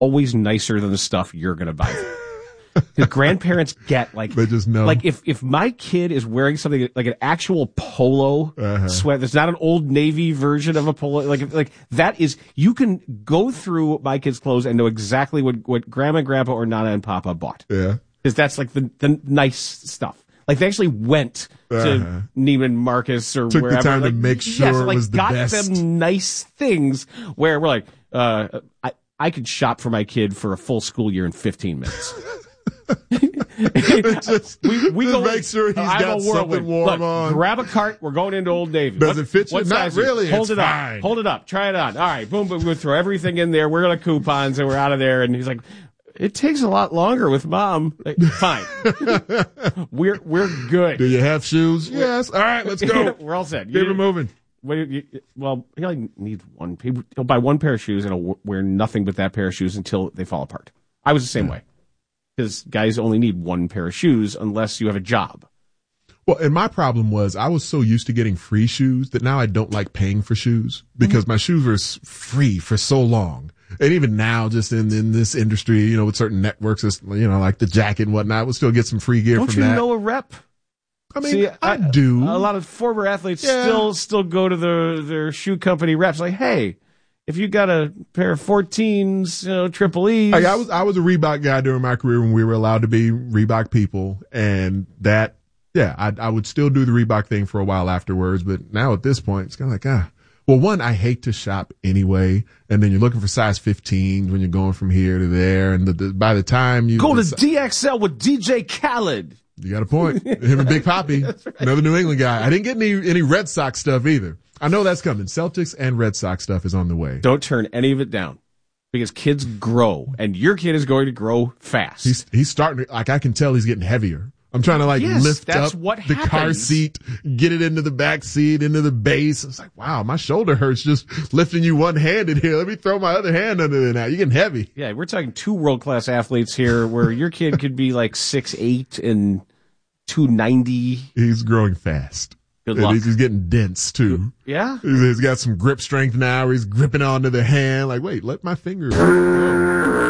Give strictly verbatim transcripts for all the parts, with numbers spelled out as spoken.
always nicer than the stuff you're going to buy. Because grandparents get like, they just know. Like if, if my kid is wearing something like an actual polo uh-huh. sweat, that's not an Old Navy version of a polo, like, like that is, you can go through my kid's clothes and know exactly what, what grandma and grandpa or nana and papa bought. Yeah. Because that's like the, the nice stuff. Like they actually went uh-huh. to Neiman Marcus or Took wherever. the time like, to make sure yes, like, it was the got best. them nice things where we're like, uh, I, I could shop for my kid for a full school year in fifteen minutes. just, we we just go make sure he's got something warm Look, on. Grab a cart. We're going into Old Navy. Does what, it fit you? What Not size really. Hold it's it fine. up. Hold it up. Try it on. All right. Boom. Boom. We throw everything in there. We're gonna coupons and we're out of there. And he's like, it takes a lot longer with mom. Like, fine. we're we're good. Do you have shoes? Yes. All right. Let's go. We're all set. Keep it moving. What do you, well, he only needs one. He'll buy one pair of shoes and he'll wear nothing but that pair of shoes until they fall apart. I was the same yeah. way. Because guys only need one pair of shoes unless you have a job. Well, and my problem was I was so used to getting free shoes that now I don't like paying for shoes because mm-hmm. my shoes were free for so long. And even now, just in, in this industry, you know, with certain networks, you know, like the jacket and whatnot, we'll still get some free gear don't from that. Don't you know a rep? I mean, See, I, I do. A lot of former athletes yeah. still still go to their, their shoe company reps like, hey, if you got a pair of fourteens, you know, triple E's. Like I was I was a Reebok guy during my career when we were allowed to be Reebok people. And that, yeah, I, I would still do the Reebok thing for a while afterwards. But now at this point, it's kind of like, ah. Well, one, I hate to shop anyway. And then you're looking for size fifteen when you're going from here to there. And the, the, by the time you go to D X L with D J Khaled. You got a point. Him and Big Papi, right. Another New England guy. I didn't get any any Red Sox stuff either. I know that's coming. Celtics and Red Sox stuff is on the way. Don't turn any of it down because kids grow, and your kid is going to grow fast. He's he's starting to, like, I can tell he's getting heavier. I'm trying to like yes, lift that's up what the happens. car seat, get it into the back seat, into the base. It's like, wow, my shoulder hurts just lifting you one-handed here. Let me throw my other hand under there now. You're getting heavy. Yeah, we're talking two world-class athletes here where your kid could be like six eight and two ninety. He's growing fast. Good luck. He's, he's getting dense too. Yeah? He's, he's got some grip strength now. He's gripping onto the hand. Like, wait, let my finger.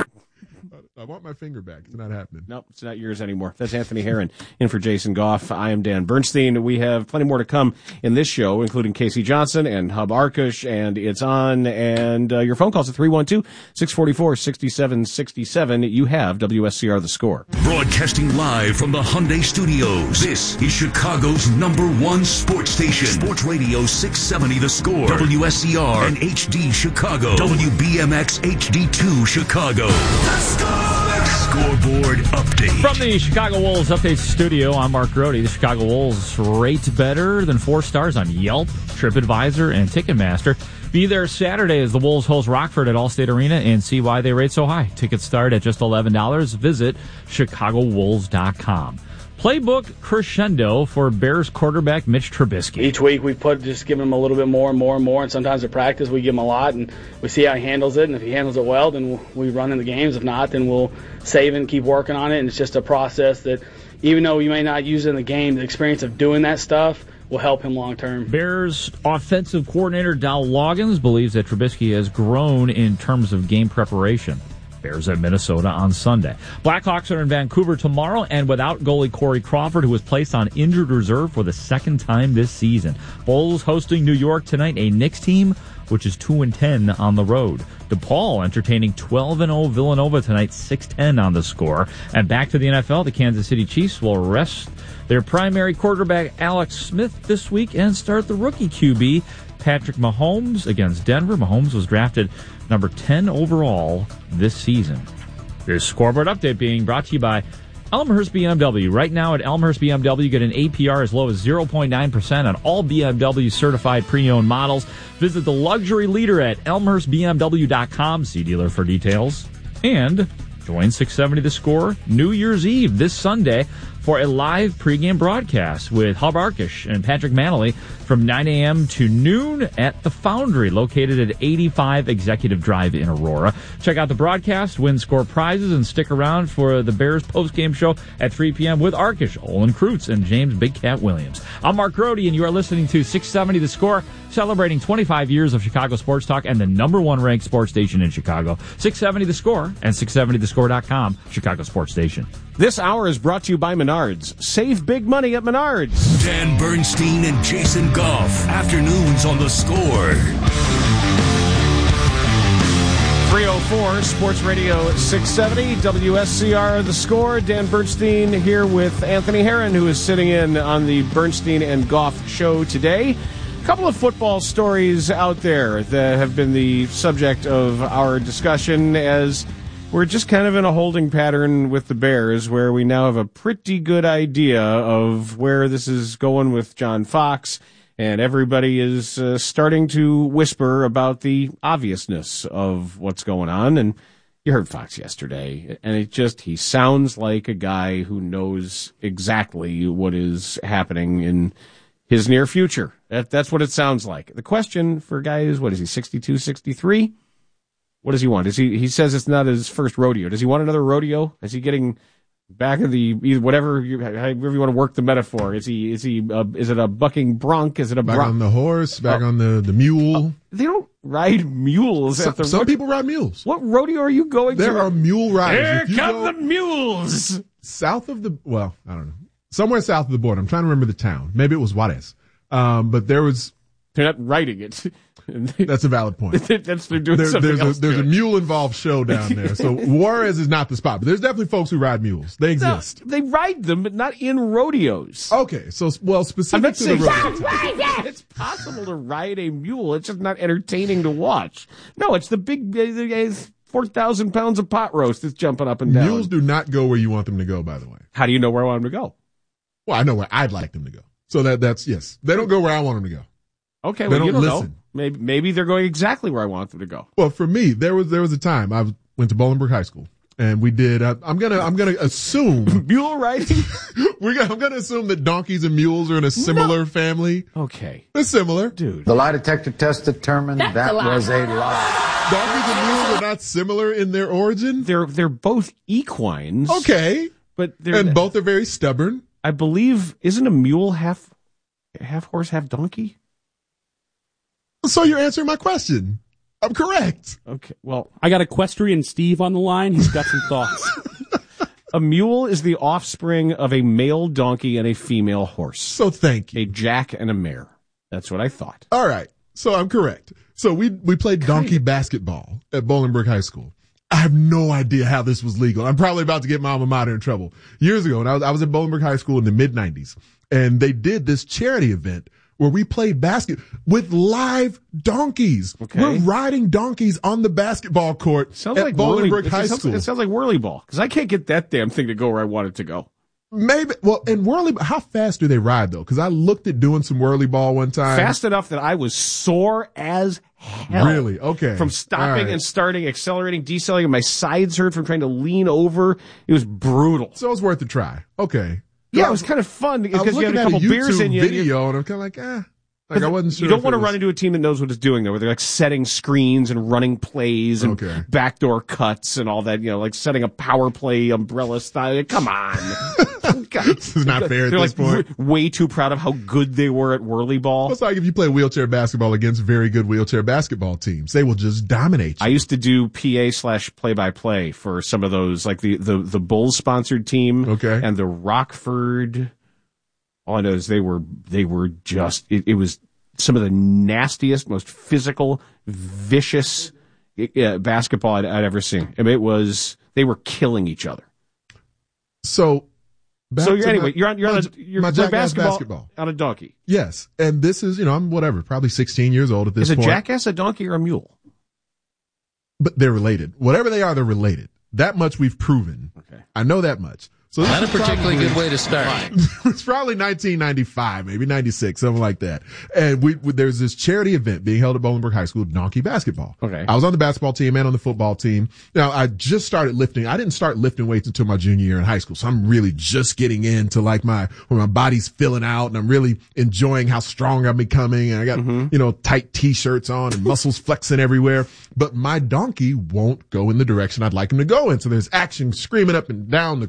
I want my finger back. It's not happening. Nope, it's not yours anymore. That's Anthony Herron in for Jason Goff. I am Dan Bernstein. We have plenty more to come in this show, including Casey Johnson and Hub Arkush, and it's on. And uh, your phone calls at three one two, six four four, six seven six seven. You have W S C R The Score. Broadcasting live from the Hyundai Studios. This is Chicago's number one sports station. Sports Radio six seventy The Score. W S C R and H D Chicago. W B M X H D two Chicago. The Score! Scoreboard update. From the Chicago Wolves Update Studio, I'm Mark Grody. The Chicago Wolves rate better than four stars on Yelp, TripAdvisor, and Ticketmaster. Be there Saturday as the Wolves host Rockford at Allstate Arena and see why they rate so high. Tickets start at just eleven dollars. Visit chicago wolves dot com. Playbook crescendo for Bears quarterback Mitch Trubisky. Each week we put just give him a little bit more and more and more, and sometimes at practice we give him a lot, and we see how he handles it, and if he handles it well, then we run in the games. If not, then we'll save and keep working on it, and it's just a process that even though you may not use it in the game, the experience of doing that stuff will help him long term. Bears offensive coordinator Dow Loggins believes that Trubisky has grown in terms of game preparation. Bears at Minnesota on Sunday. Blackhawks are in Vancouver tomorrow and without goalie Corey Crawford, who was placed on injured reserve for the second time this season. Bulls hosting New York tonight, a Knicks team which is two and ten on the road. DePaul entertaining twelve and oh Villanova tonight, six ten on the Score. And back to the N F L, the Kansas City Chiefs will rest their primary quarterback Alex Smith this week and start the rookie Q B Patrick Mahomes against Denver. Mahomes was drafted number ten overall this season. This scoreboard update being brought to you by Elmhurst B M W. Right now at Elmhurst B M W, you get an A P R as low as zero point nine percent on all B M W certified pre-owned models. Visit the luxury leader at elmhurst b m w dot com. See dealer for details. And join six seventy The Score New Year's Eve this Sunday for a live pregame broadcast with Hub Arkush and Patrick Manley from nine a.m. to noon at the Foundry, located at eighty-five Executive Drive in Aurora. Check out the broadcast, win Score prizes, and stick around for the Bears postgame show at three p.m. with Arkush, Olin Kreutz, and James Big Cat Williams. I'm Mark Grody, and you are listening to six seventy The Score. celebrating twenty-five years of Chicago sports talk and the number one ranked sports station in Chicago. six seventy The Score and six seventy the score dot com, Chicago Sports Station. This hour is brought to you by Menards. Save big money at Menards. Dan Bernstein and Jason Goff. Afternoons on The Score. three oh four Sports Radio six seventy W S C R The Score. Dan Bernstein here with Anthony Herron, who is sitting in on the Bernstein and Goff show today. A couple of football stories out there that have been the subject of our discussion, as we're just kind of in a holding pattern with the Bears, where we now have a pretty good idea of where this is going with John Fox. And everybody is uh, starting to whisper about the obviousness of what's going on. And you heard Fox yesterday, and it just, he sounds like a guy who knows exactly what is happening in his near future. That, that's what it sounds like. The question for a guy is, what is he, sixty-two, sixty-three? What does he want? Is he, he says it's not his first rodeo. Does he want another rodeo? Is he getting back of the, whatever you, however you want to work the metaphor? Is he, is he, uh, is it a bucking bronc? Is it a back bron- on the horse? Back oh. on the, the mule? Oh, they don't ride mules Some, at the some ro- people ride mules. What rodeo are you going There to? are mule riders. Here If you come go the mules. south of the, well, I don't know. Somewhere south of the border. I'm trying to remember the town. Maybe it was Juarez. Um, but there was. They're not riding it. That's a valid point. That's they're doing There, something there's else. a, there's to a it. mule involved show down there. So Juarez is not the spot, but there's definitely folks who ride mules. They No, exist. they ride them, but not in rodeos. Okay, so well, I'm specific not to the saying rodeo. it's possible to ride a mule. It's just not entertaining to watch. No, it's the big uh, four thousand pounds of pot roast that's jumping up and down. Mules do not go where you want them to go, by the way. How do you know where I want them to go? Well, I know where I'd like them to go. So that that's yes. They don't go where I want them to go. Okay, They well, don't you don't listen. know. Maybe maybe they're going exactly where I want them to go. Well, for me, there was there was a time I was, went to Bolingbrook High School, and we did. I, I'm gonna I'm gonna assume Mule riding? we're gonna, I'm gonna assume that donkeys and mules are in a similar family. Okay. They're similar. Dude. The lie detector test determined That's that a lie. was a lie. Donkeys and mules are not similar in their origin. They're they're both equines. Okay, But they're and both are very stubborn. I believe, isn't a mule half half horse, half donkey? So you're answering my question. I'm correct. Okay. Well, I got Equestrian Steve on the line. He's got some thoughts. a mule is the offspring of a male donkey and a female horse. So thank you. A jack and a mare. That's what I thought. All right. So I'm correct. So we we played donkey basketball at Bolingbrook High School. I have no idea how this was legal. I'm probably about to get my alma mater in trouble. Years ago, and I was, I was at Bolingbrook High School in the mid nineties, and they did this charity event where we played basket with live donkeys. Okay. We're riding donkeys on the basketball court Sounds at like Bolingbrook whirly, High it sounds, School. It sounds like whirly ball, because I can't get that damn thing to go where I want it to go. Maybe, well, and whirly, how fast do they ride though? Because I looked at doing some whirly ball one time. Fast enough that I was sore as hell. Really? Okay. From stopping All right. and starting, accelerating, decelerating. My sides hurt from trying to lean over. It was brutal. So it was worth a try. Okay. Yeah, I it was was- kind of fun I was because you had looking a at couple a YouTube beers in you. video, and I'm kind of like, ah. Like I wasn't sure. You don't if want it to was- run into a team that knows what it's doing, though, where they're like setting screens and running plays and Okay. backdoor cuts and all that, you know, like setting a power play umbrella style. Come on. God. This is not fair at They're this like point. w- way too proud of how good they were at whirly ball. It's like if you play wheelchair basketball against very good wheelchair basketball teams, they will just dominate you. I used to do P A slash play by play for some of those, like the, the, the Bulls sponsored team. Okay. And the Rockford. All I know is they were, they were just, it, it was some of the nastiest, most physical, vicious uh, basketball I'd, I'd ever seen. I mean, it was, they were killing each other. so, back so you're, to anyway, my, you're on, you're my, on a, you're my playing jackass basketball, basketball. on a donkey. Yes, and this is, you know, I'm whatever, probably sixteen years old at this Is a point. jackass a donkey or a mule? But they're related. Whatever they are, they're related. That much we've proven. Okay. I know that much. So this Not a is particularly probably- good way to start. It's probably nineteen ninety-five, maybe ninety-six, something like that. And we, we there's this charity event being held at Bolingbrook High School, donkey basketball. Okay. I was on the basketball team and on the football team. Now, I just started lifting. I didn't start lifting weights until my junior year in high school. So I'm really just getting into like my, where my body's filling out and I'm really enjoying how strong I'm becoming. And I got, Mm-hmm. you know, tight t-shirts on and muscles flexing everywhere. But my donkey won't go in the direction I'd like him to go in. So there's action screaming up and down the court.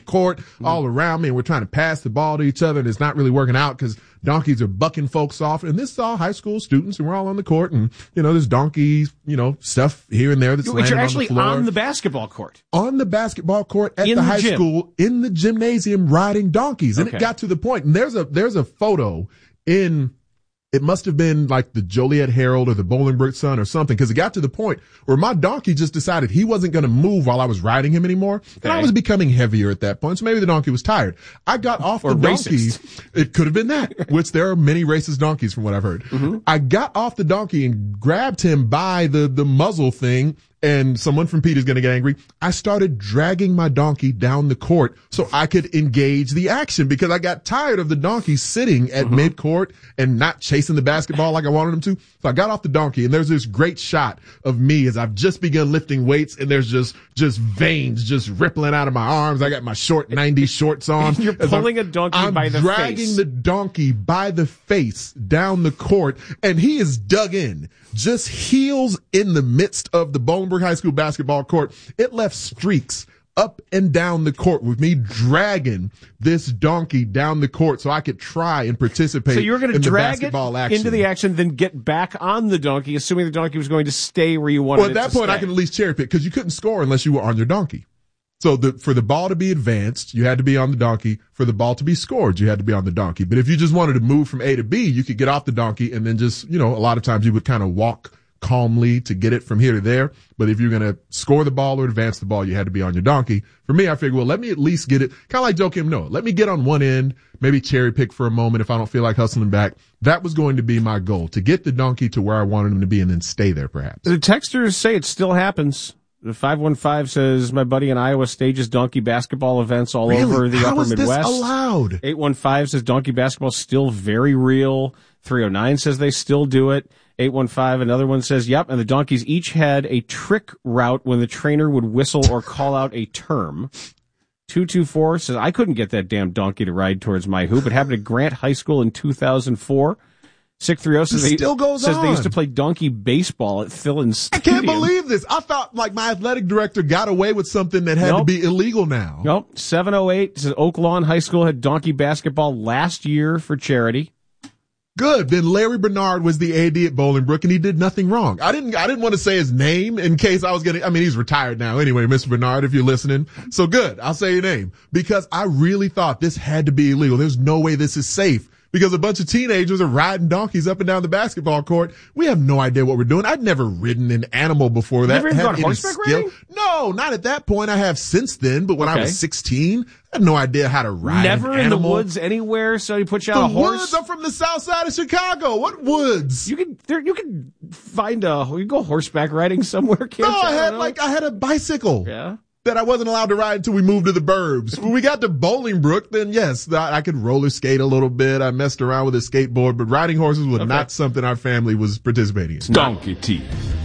all around me, and we're trying to pass the ball to each other, and it's not really working out because donkeys are bucking folks off. And this is all high school students, and we're all on the court, and, you know, there's donkey, you know, stuff here and there that's Which landing are on actually the floor. on the basketball court. On the basketball court at In the the high gym. school, in the gymnasium, riding donkeys. And Okay. it got to the point, and there's a, there's a photo in, it must have been like the Joliet Herald or the Bolingbrook Sun or something, because it got to the point where my donkey just decided he wasn't going to move while I was riding him anymore. And I Okay. was becoming heavier at that point, so maybe the donkey was tired. I got off Or the donkey. racist. It could have been that, which there are many racist donkeys from what I've heard. Mm-hmm. I got off the donkey and grabbed him by the, the muzzle thing, and someone from Pete is going to get angry. I started dragging my donkey down the court so I could engage the action because I got tired of the donkey sitting at Mm-hmm. mid-court and not chasing the basketball like I wanted him to. So I got off the donkey, and there's this great shot of me as I've just begun lifting weights, and there's just, just veins just rippling out of my arms. I got my short nineties shorts on. You're As I'm- pulling a donkey I'm by the dragging face. the donkey by the face down the court, and he is dug in, just heels in the midst of the Bolingbrook High School basketball court. It left streaks up and down the court with me dragging this donkey down the court so I could try and participate So you were going to in the drag it basketball action. into the action, then get back on the donkey, assuming the donkey was going to stay where you wanted Well, it at that to point, I stay. can at least cherry pick because you couldn't score unless you were on your donkey. So the, for the ball to be advanced, you had to be on the donkey. For the ball to be scored, you had to be on the donkey. But if you just wanted to move from A to B, you could get off the donkey and then just, you know, a lot of times you would kind of walk calmly to get it from here to there. But if you're going to score the ball or advance the ball, you had to be on your donkey. For me, I figured, well, let me at least get it, kind of like Joakim Noah. Let me get on one end, maybe cherry pick for a moment if I don't feel like hustling back. That was going to be my goal, to get the donkey to where I wanted him to be and then stay there perhaps. The texters say it still happens. The five one five says, my buddy in Iowa stages donkey basketball events all Really? over the How upper is this Midwest. allowed? eight one five says donkey basketball still very real. three oh nine says they still do it. eight one five, another one says, yep, and the donkeys each had a trick route when the trainer would whistle or call out a term. two two four says, I couldn't get that damn donkey to ride towards my hoop. It happened at Grant High School in two thousand four. six three oh says, It they, still goes says they used on. to play donkey baseball at Thillin I Stadium. can't believe this. I thought like my athletic director got away with something that had Nope. to be illegal now. Nope. seven oh eight says Oak Lawn High School had donkey basketball last year for charity. Good. Then Larry Bernard was the A D at Bolingbrook and he did nothing wrong. I didn't, I didn't want to say his name in case I was going to, I mean, he's retired now anyway, Mister Bernard, if you're listening. So good. I'll say your name because I really thought this had to be illegal. There's no way this is safe because a bunch of teenagers are riding donkeys up and down the basketball court. We have no idea what we're doing. I'd never ridden an animal before that. Never even Had gone any horseback skill. riding? No, not at that point. I have since then, but when I Okay. was sixteen, I had no idea how to ride Never an in the animal. woods anywhere, so he puts you The out a horse. woods. I'm from the south side of Chicago. What woods? You could there. You could find a. You go horseback riding somewhere. Can't No, you? I don't had know. like I had a bicycle Yeah. that I wasn't allowed to ride until we moved to the burbs. When we got to Bolingbrook, then yes, I, I could roller skate a little bit. I messed around with a skateboard, but riding horses was not something our family was participating in. Donkey Teeth,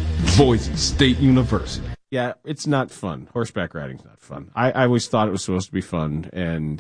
Boise State University. Yeah, it's not fun. Horseback riding's not fun. I, I always thought it was supposed to be fun, and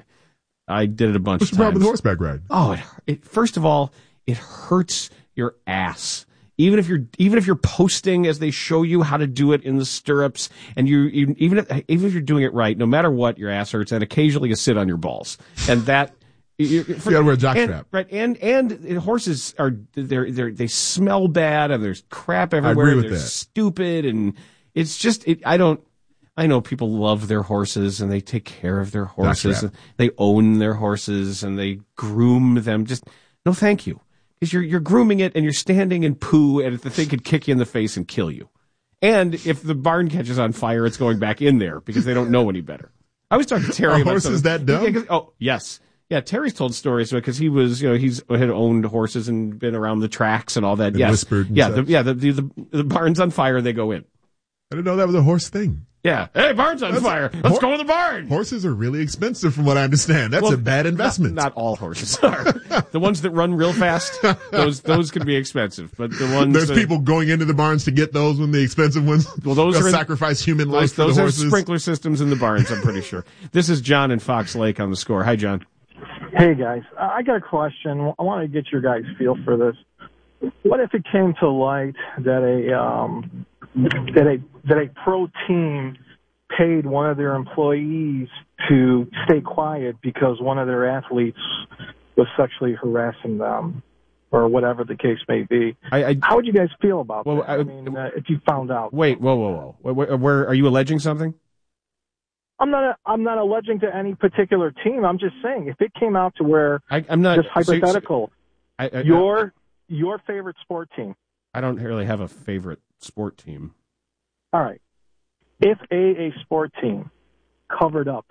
I did it a bunch What's the of times. problem with horseback riding? Oh, it, it first of all, it hurts your ass. Even if you're even if you're posting as they show you how to do it in the stirrups, and you, you even if even if you're doing it right, no matter what, your ass hurts, and occasionally you sit on your balls, and that you, You gotta wear a jockstrap. and, right? And and horses are they're they they smell bad, and there's crap agree everywhere. with They're that. stupid, and it's just it, I don't. I know people love their horses and they take care of their horses. Jockstrap. And they own their horses and they groom them. Just no, thank you. Because you're you're grooming it and you're standing in poo and the thing could kick you in the face and kill you. And if the barn catches on fire, it's going back in there because they don't know any better. I was talking to Terry Are about horses something. that dumb? Yeah, 'cause- oh yes, yeah. Terry's told stories because he was you know he's had owned horses and been around the tracks and all that. And yes, whispered and yeah, the, such. yeah. The, the the the barn's on fire, they go in. I didn't know that was a horse thing. Yeah, hey, barn's on fire. Let's hor- go in the barn. Horses are really expensive from what I understand. That's Well, a bad investment. Not, not all horses are. The ones that run real fast, those those can be expensive. But the ones There's that, people going into the barns to get those when the expensive ones. Well, those They'll are in- sacrifice human life those, for those the have horses. sprinkler systems in the barns. I'm pretty sure. This is John in Fox Lake on the Score. Hi, John. Hey guys, I got a question. I want to get your guys' feel for this. What if it came to light that a um, that a that a pro team paid one of their employees to stay quiet because one of their athletes was sexually harassing them, or whatever the case may be. I, I, How would you guys feel about well, that? I, I mean, uh, if you found out. Wait, whoa, whoa, whoa. Where, where, where are you alleging something? I'm not. A, I'm not alleging to any particular team. I'm just saying if it came out to where I, I'm not just hypothetical. I, I, your your favorite sport team. I don't really have a favorite sport team. All right. If a, a sport team covered up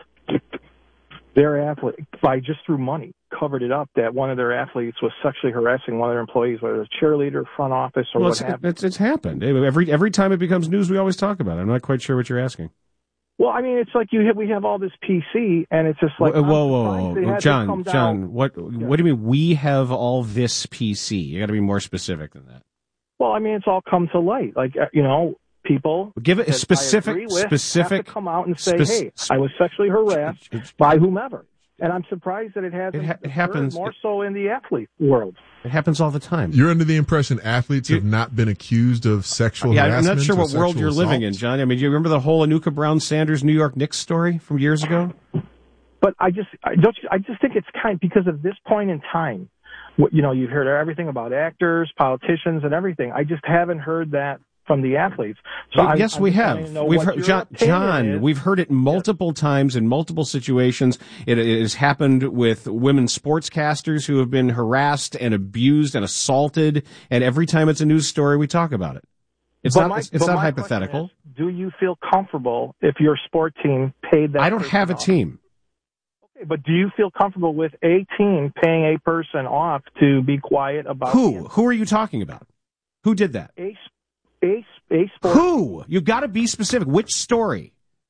their athlete by just through money, covered it up that one of their athletes was sexually harassing one of their employees, whether it's cheerleader, front office, or well, what it's, have you. It's, it's happened. Every every time it becomes news, we always talk about it. I'm not quite sure what you're asking. Well, I mean, it's like you have, we have all this P C, and it's just like, whoa, whoa, whoa, whoa. John, John, John, what yeah. what do you mean we have all this P C? You got to be more specific than that. Well, I mean, it's all come to light. Like, you know, people give it a specific, with specific. Have to come out and say, spec- "Hey, I was sexually harassed by whomever." And I'm surprised that it hasn't. It, ha- it happens more so in the athlete world. It happens all the time. You're under the impression athletes you, have not been accused of sexual yeah, harassment? I'm not sure what world you're assault? living in, John. I mean, do you remember the whole Anuka Brown Sanders New York Knicks story from years ago? But I just, I don't. I just think it's kind because of this point in time. You know, you've heard everything about actors, politicians, and everything. I just haven't heard that from the athletes. So well, I'm, yes, I'm we have. We've heard, John, John we've heard it multiple yes. times in multiple situations. It, it has happened with women sportscasters who have been harassed and abused and assaulted. And every time it's a news story, we talk about it. It's but not. My, it's it's not my hypothetical. Is, do you feel comfortable if your sport team paid that? I don't have a off? team. Okay, but do you feel comfortable with a team paying a person off to be quiet about who? Who are you talking about? Who did that? A A, a sport. Who? You got to be specific. Which story?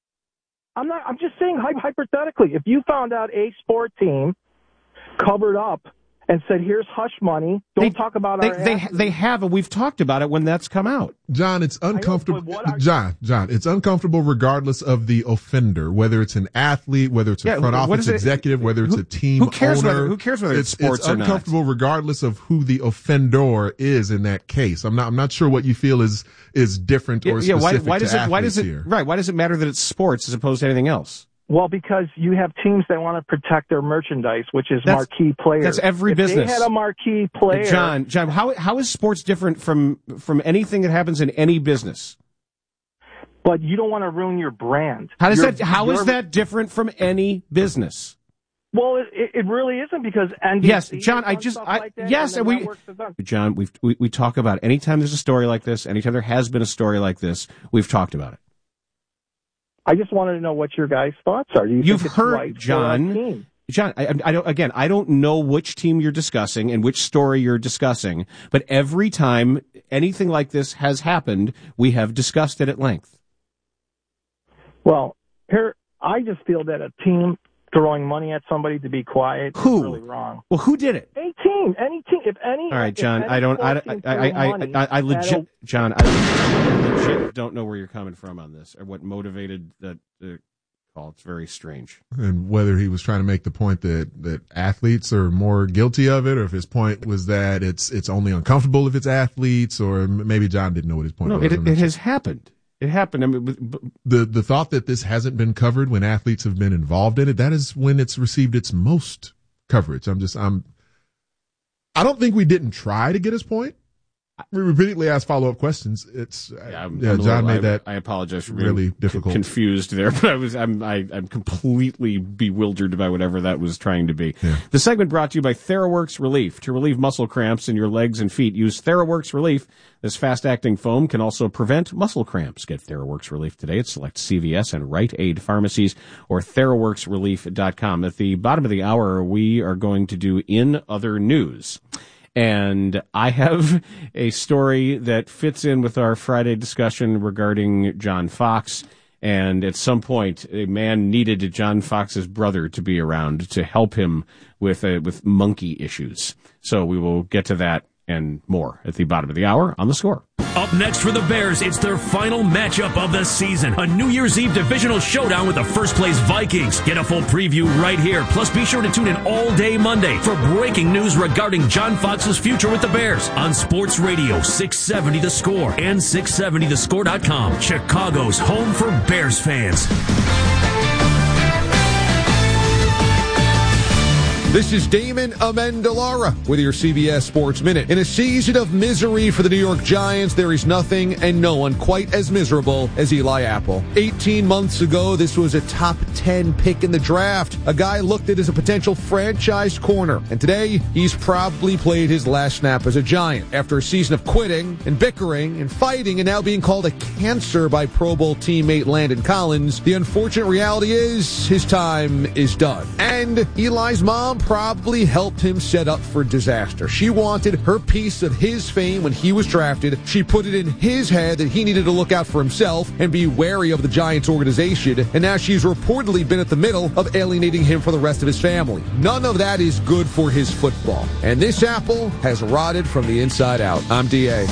I'm not. I'm just saying hypothetically. If you found out a sport team covered up and said, "Here's hush money. Don't they, talk about they, our." They athletes. they have, and we've talked about it when that's come out. John, it's uncomfortable. Know, are, John, John, it's uncomfortable regardless of the offender, whether it's an athlete, whether it's a yeah, front office executive, it, whether it's who, a team who cares owner. Whether, who cares whether it's, it's sports it's or not? It's uncomfortable regardless of who the offender is in that case. I'm not. I'm not sure what you feel is is different or yeah, specific yeah, why, why to does it? Why does it? here. Right. Why does it matter that it's sports as opposed to anything else? Well, because you have teams that want to protect their merchandise, which is that's, marquee players. That's every if business. They had a marquee player. John, John, how how is sports different from from anything that happens in any business? But you don't want to ruin your brand. How does you're, that? How is that different from any business? Well, it, it really isn't because N B C yes, John. I just I, like that, yes, and, and we John, we we we talk about it. Anytime there's a story like this, anytime there has been a story like this, we've talked about it. I just wanted to know what your guys' thoughts are. Do you You've think it's heard, right John. John, I, I don't. Again, I don't know which team you're discussing and which story you're discussing, but every time anything like this has happened, we have discussed it at length. Well, here I just feel that a team throwing money at somebody to be quiet who? is really wrong. Well, who did it? A team, any team, if any. All right, John. Any I don't. I, I, I, I, I, I legit, John. I legit don't know where you're coming from on this or what motivated that uh, call. It's very strange. And whether he was trying to make the point that that athletes are more guilty of it, or if his point was that it's it's only uncomfortable if it's athletes, or maybe John didn't know what his point no, was. No, it, it has happened. It happened. I mean, but, the the thought that this hasn't been covered when athletes have been involved in it, that is when it's received its most coverage. I'm just I'm. I don't think we didn't try to get his point. We repeatedly asked follow up questions. It's yeah, I'm, yeah I'm John little, made that. I, I apologize for being really difficult, confused there, but I was I'm I, I'm completely bewildered by whatever that was trying to be. Yeah. The segment brought to you by TheraWorks Relief. To relieve muscle cramps in your legs and feet, use TheraWorks Relief. This fast acting foam can also prevent muscle cramps. Get TheraWorks Relief today at select C V S and Rite Aid pharmacies or theraworks relief dot com. At the bottom of the hour, we are going to do In Other News. And I have a story that fits in with our Friday discussion regarding John Fox. And at some point, a man needed John Fox's brother to be around to help him with uh, with monkey issues. So we will get to that and more at the bottom of the hour on The Score. Up next for the Bears, it's their final matchup of the season. A New Year's Eve divisional showdown with the first-place Vikings. Get a full preview right here. Plus, be sure to tune in all day Monday for breaking news regarding John Fox's future with the Bears on Sports Radio six seventy The Score and six seventy the score dot com. Chicago's home for Bears fans. This is Damon Amendolara with your C B S Sports Minute. In a season of misery for the New York Giants, there is nothing and no one quite as miserable as Eli Apple. eighteen months ago, this was a top ten pick in the draft. A guy looked at as a potential franchise corner. And today, he's probably played his last snap as a Giant. After a season of quitting and bickering and fighting and now being called a cancer by Pro Bowl teammate Landon Collins, the unfortunate reality is his time is done. And Eli's mom probably helped him set up for disaster. She wanted her piece of his fame when he was drafted. She put it in his head that he needed to look out for himself and be wary of the Giants organization. And now she's reportedly been at the middle of alienating him from the rest of his family. None of that is good for his football. And this apple has rotted from the inside out. I'm D A.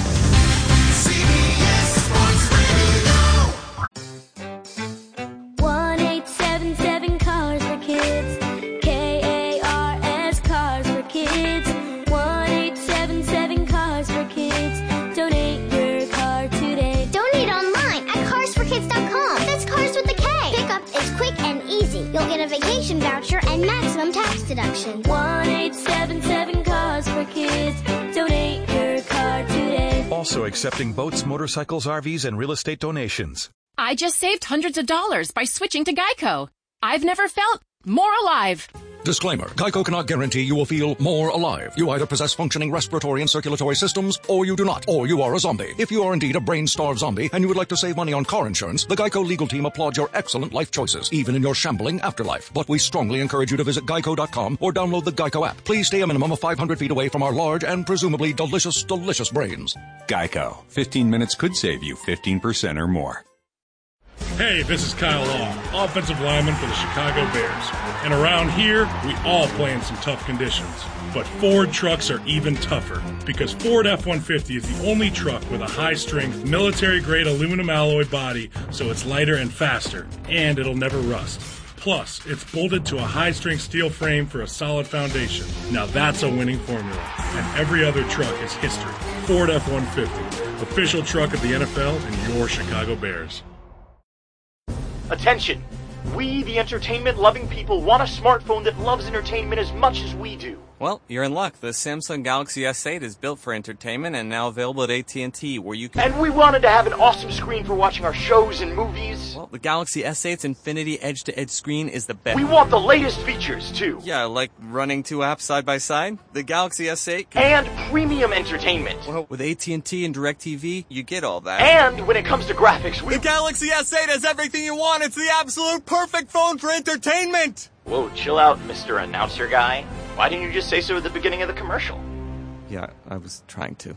Vacation voucher and maximum tax deduction. one eight seven seven cars for kids. Donate your car today. Also accepting boats, motorcycles, R Vs, and real estate donations. I just saved hundreds of dollars by switching to Geico. I've never felt more alive. Disclaimer. Geico cannot guarantee you will feel more alive. You either possess functioning respiratory and circulatory systems, or you do not, or you are a zombie. If you are indeed a brain-starved zombie, and you would like to save money on car insurance, the Geico legal team applauds your excellent life choices, even in your shambling afterlife. But we strongly encourage you to visit geico dot com or download the Geico app. Please stay a minimum of five hundred feet away from our large and presumably delicious, delicious brains. Geico. fifteen minutes could save you fifteen percent or more. Hey, this is Kyle Law, offensive lineman for the Chicago Bears. And around here, we all play in some tough conditions. But Ford trucks are even tougher, because Ford F one fifty is the only truck with a high-strength, military-grade aluminum alloy body, so it's lighter and faster, and it'll never rust. Plus, it's bolted to a high-strength steel frame for a solid foundation. Now that's a winning formula, and every other truck is history. Ford F one fifty, official truck of the N F L and your Chicago Bears. Attention! We, the entertainment-loving people, want a smartphone that loves entertainment as much as we do. Well, you're in luck. The Samsung Galaxy S eight is built for entertainment and now available at A T and T, where you can... And we wanted to have an awesome screen for watching our shows and movies. Well, the Galaxy S eight's Infinity Edge-to-Edge screen is the best. We want the latest features, too. Yeah, like running two apps side by side. The Galaxy S eight... Can... And premium entertainment. Well, with A T and T and DirecTV, you get all that. And when it comes to graphics, we... The Galaxy S eight has everything you want. It's the absolute perfect phone for entertainment. Whoa, chill out, Mister Announcer Guy. Why didn't you just say so at the beginning of the commercial? Yeah, I was trying to.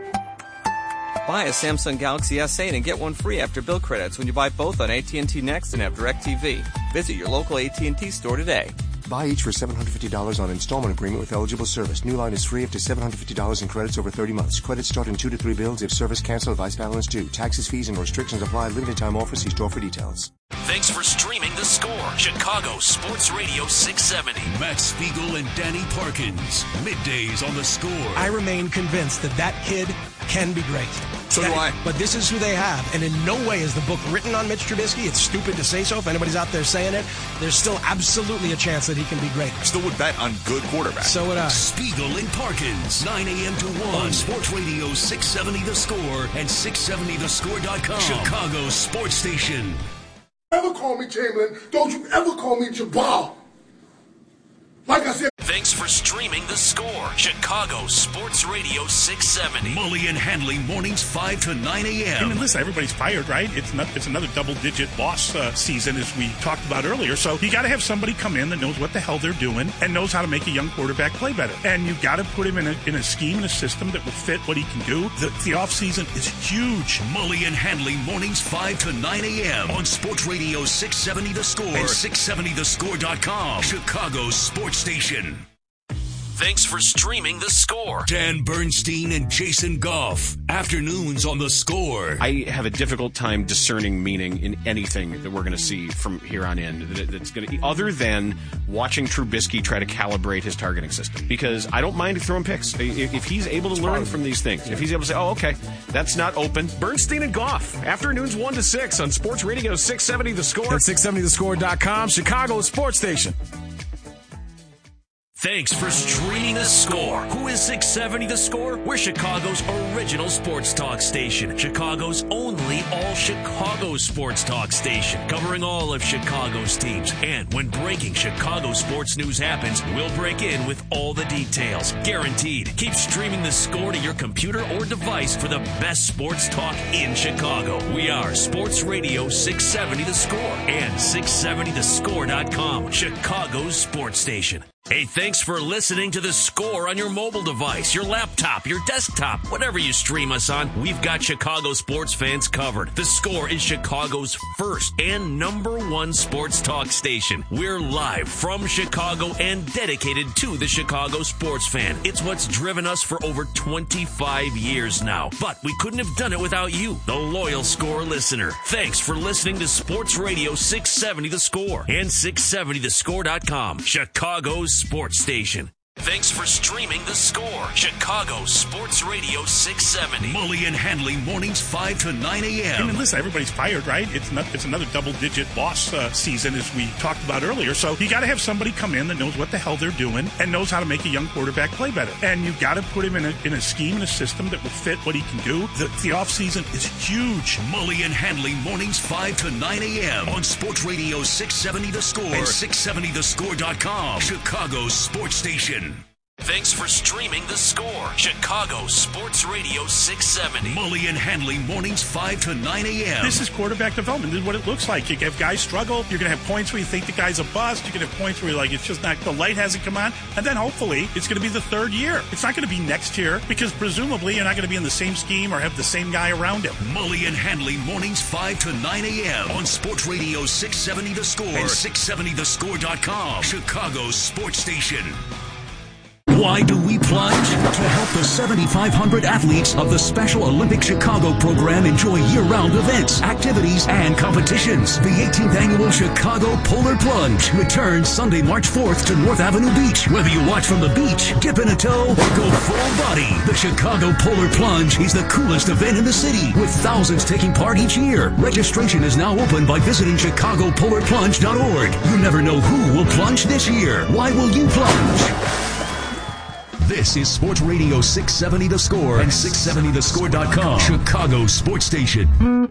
Buy a Samsung Galaxy S eight and get one free after bill credits when you buy both on A T and T Next and have DirecTV. Visit your local A T and T store today. Buy each for seven hundred fifty dollars on installment agreement with eligible service. New line is free up to seven hundred fifty dollars in credits over thirty months. Credits start in two to three bills if service canceled, vice balance due. Taxes, fees, and restrictions apply. Limited time offer. See store for details. Thanks for streaming The Score. Chicago Sports Radio six seventy. Matt Spiegel and Danny Parkins. Middays on The Score. I remain convinced that that kid can be great. So that, do I. But this is who they have. And in no way is the book written on Mitch Trubisky. It's stupid to say so. If anybody's out there saying it, there's still absolutely a chance that he can be great. Still would bet on good quarterback. So would I. Spiegel and Parkins. nine a.m. to one on Sports Radio six seventy The Score and six seventy the score dot com. Chicago's sports station. Ever call me Chamberlain, don't you ever call me Jabal. Like I said. Thanks for streaming The Score. Chicago Sports Radio six seventy. Mully and Handley mornings five to nine a.m. I mean, listen, everybody's fired, right? It's not. It's another double-digit loss uh, season, as we talked about earlier. So you got to have somebody come in that knows what the hell they're doing and knows how to make a young quarterback play better. And you got to put him in a in a scheme and a system that will fit what he can do. The, the off season is huge. Mully and Handley mornings five to nine a.m. on Sports Radio six seventy The Score and six seventy the score dot com. Chicago's sports station. Thanks for streaming The Score. Dan Bernstein and Jason Goff. Afternoons on The Score. I have a difficult time discerning meaning in anything that we're going to see from here on in. That- That's going to, other than watching Trubisky try to calibrate his targeting system, because I don't mind throwing picks if, if he's able to learn from these things. If he's able to say, "Oh, okay, that's not open." Bernstein and Goff. Afternoons one to six on Sports Radio six seventy The Score. At six seventy the score dot com, Chicago's sports station. Thanks for streaming The Score. Who is six seventy The Score? We're Chicago's original sports talk station. Chicago's only all-Chicago sports talk station. Covering all of Chicago's teams. And when breaking Chicago sports news happens, we'll break in with all the details. Guaranteed. Keep streaming The Score to your computer or device for the best sports talk in Chicago. We are Sports Radio six seventy The Score and six seventy the score dot com. Chicago's sports station. Hey, thanks for listening to The Score on your mobile device, your laptop, your desktop, whatever you stream us on. We've got Chicago sports fans covered. The Score is Chicago's first and number one sports talk station. We're live from Chicago and dedicated to the Chicago sports fan. It's what's driven us for over twenty-five years now. But we couldn't have done it without you, the loyal Score listener. Thanks for listening to Sports Radio six seventy The Score and six seventy the score dot com. Chicago's sports station. Thanks for streaming The Score. Chicago Sports Radio six seventy. Mully and Hanley mornings five to nine I a.m. mean, listen, everybody's fired, right? It's not. It's another double-digit loss uh, season, as we talked about earlier. So you got to have somebody come in that knows what the hell they're doing and knows how to make a young quarterback play better. And you got to put him in a in a scheme and a system that will fit what he can do. The, the offseason is huge. Mully and Hanley mornings five to nine a.m. on Sports Radio six seventy The Score and six seventy the score dot com. Chicago's sports station. Thanks for streaming The Score. Chicago Sports Radio six seventy. Mully and Hanley mornings five to nine a.m. This is quarterback development. This is what it looks like. You have guys struggle. You're going to have points where you think the guy's a bust. You're going to have points where you're like, it's just not, the light hasn't come on. And then hopefully it's going to be the third year. It's not going to be next year because presumably you're not going to be in the same scheme or have the same guy around him. Mully and Hanley mornings five to nine a.m. on Sports Radio six seventy The Score and six seventy the score dot com. Chicago's sports station. Why do we plunge? To help the seventy-five hundred athletes of the Special Olympic Chicago program enjoy year-round events, activities, and competitions. The eighteenth Annual Chicago Polar Plunge returns Sunday, March fourth to North Avenue Beach. Whether you watch from the beach, dip in a toe, or go full body, the Chicago Polar Plunge is the coolest event in the city, with thousands taking part each year. Registration is now open by visiting chicago polar plunge dot org. You never know who will plunge this year. Why will you plunge? This is Sports Radio six seventy The Score and six seventy the score dot com. Chicago sports station.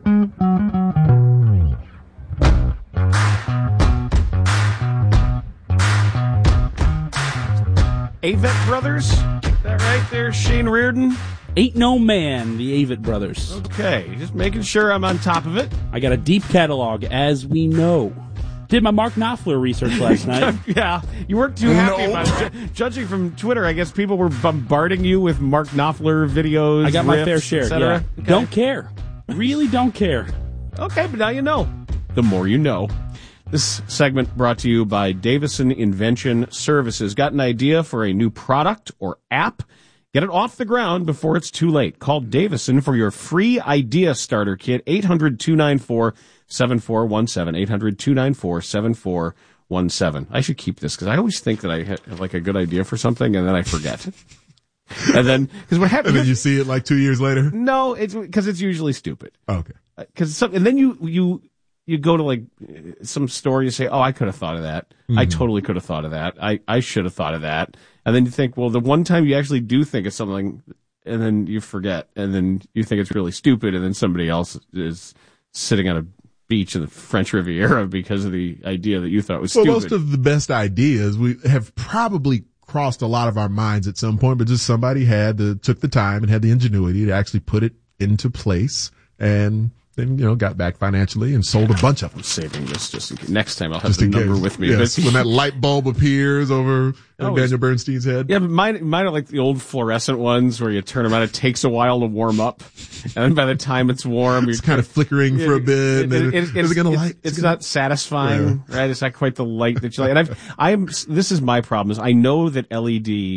Avett Brothers? Is that right there, Shane Reardon? Ain't No Man, the Avett Brothers. Okay, just making sure I'm on top of it. I got a deep catalog, as we know. Did my Mark Knopfler research last night. Yeah, you weren't too happy No. about it. Ju- judging from Twitter, I guess people were bombarding you with Mark Knopfler videos. I got my riffs, fair share, et cetera. yeah. Don't care. Really don't care. Okay, but now you know. The more you know. This segment brought to you by Davison Invention Services. Got an idea for a new product or app? Get it off the ground before it's too late. Call Davison for your free idea starter kit, eight hundred, two nine four, seven four one seven, eight hundred, two nine four, seven four one seven. I should keep this because I always think that I have like a good idea for something and then I forget. And then, because what happens? And then you see it like two years later? No, it's because it's usually stupid. Okay. Because some, and then you, you, you go to like some store, you say, oh, I could have thought of that. Mm-hmm. I totally could have thought of that. I, I should have thought of that. And then you think, well, the one time you actually do think of something, and then you forget, and then you think it's really stupid, and then somebody else is sitting on a beach in the French Riviera because of the idea that you thought was well, stupid. Most of the best ideas we have probably crossed a lot of our minds at some point, but just somebody had the, took the time and had the ingenuity to actually put it into place, and then, you know, got back financially and sold a bunch of them. I'm saving this just in case. Next time I'll have Just the in number case. with me. Yes, But- when that light bulb appears over Oh, Daniel it's- Bernstein's head. Yeah, but mine, mine are like the old fluorescent ones where you turn them on. It takes a while to warm up, and then by the time it's warm, It's kind of flickering for a bit. and then is it going to light? It's not satisfying, right? It's not quite the light that you like. And I've, I'm, this is my problem. Is I know that L E D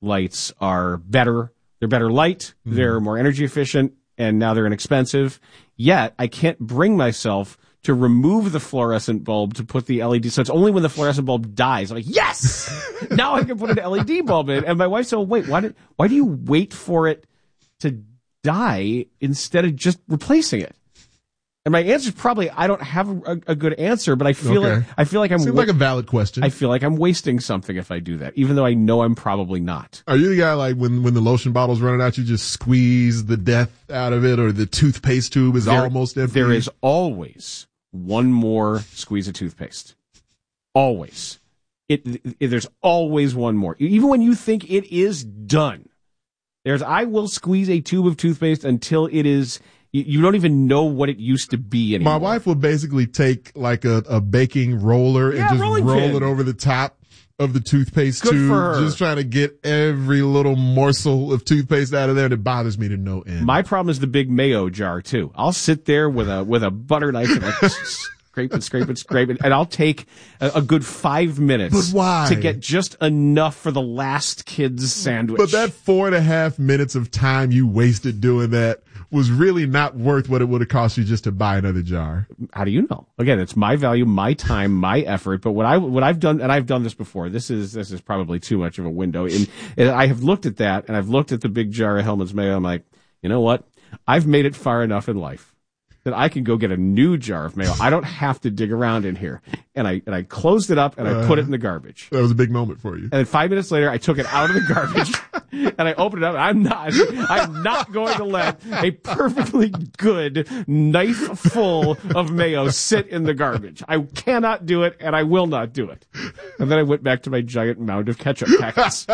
lights are better. They're better light. Mm-hmm. They're more energy efficient, and now they're inexpensive. Yet I can't bring myself to remove the fluorescent bulb to put the L E D. So it's only when the fluorescent bulb dies. I'm like, yes! Now I can put an L E D bulb in. And my wife said, well, wait, why did, why do you wait for it to die instead of just replacing it? And my answer is probably I don't have a, a good answer, but I feel okay. like I feel like I'm Seems wa- like a valid question. I feel like I'm wasting something if I do that, even though I know I'm probably not. Are you the guy like when when the lotion bottle's running out, you just squeeze the death out of it, or the toothpaste tube is there, almost empty? There is always one more squeeze of toothpaste. Always. It, it there's always one more. Even when you think it is done, there's I will squeeze a tube of toothpaste until it is. You don't even know what it used to be anymore. My wife will basically take like a, a baking roller yeah, and just roll pin. it over the top of the toothpaste Good tube, for her. just trying to get every little morsel of toothpaste out of there. And it bothers me to no end. My problem is the big mayo jar too. I'll sit there with a with a butter knife and like scrape it, scrape it, scrape it, and I'll take a, a good five minutes but why? to get just enough for the last kid's sandwich. But that four and a half minutes of time you wasted doing that was really not worth what it would have cost you just to buy another jar. How do you know? Again, it's my value, my time, my effort. But what I what I've done, and I've done this before. This is this is probably too much of a window. And, and I have looked at that, and I've looked at the big jar of Hellman's mayo. I'm like, you know what? I've made it far enough in life that I can go get a new jar of mayo. I don't have to dig around in here. And I and I closed it up and I uh, put it in the garbage. That was a big moment for you. And then five minutes later, I took it out of the garbage and I opened it up. And I'm not, I'm not going to let a perfectly good knife full of mayo sit in the garbage. I cannot do it, and I will not do it. And then I went back to my giant mound of ketchup packets.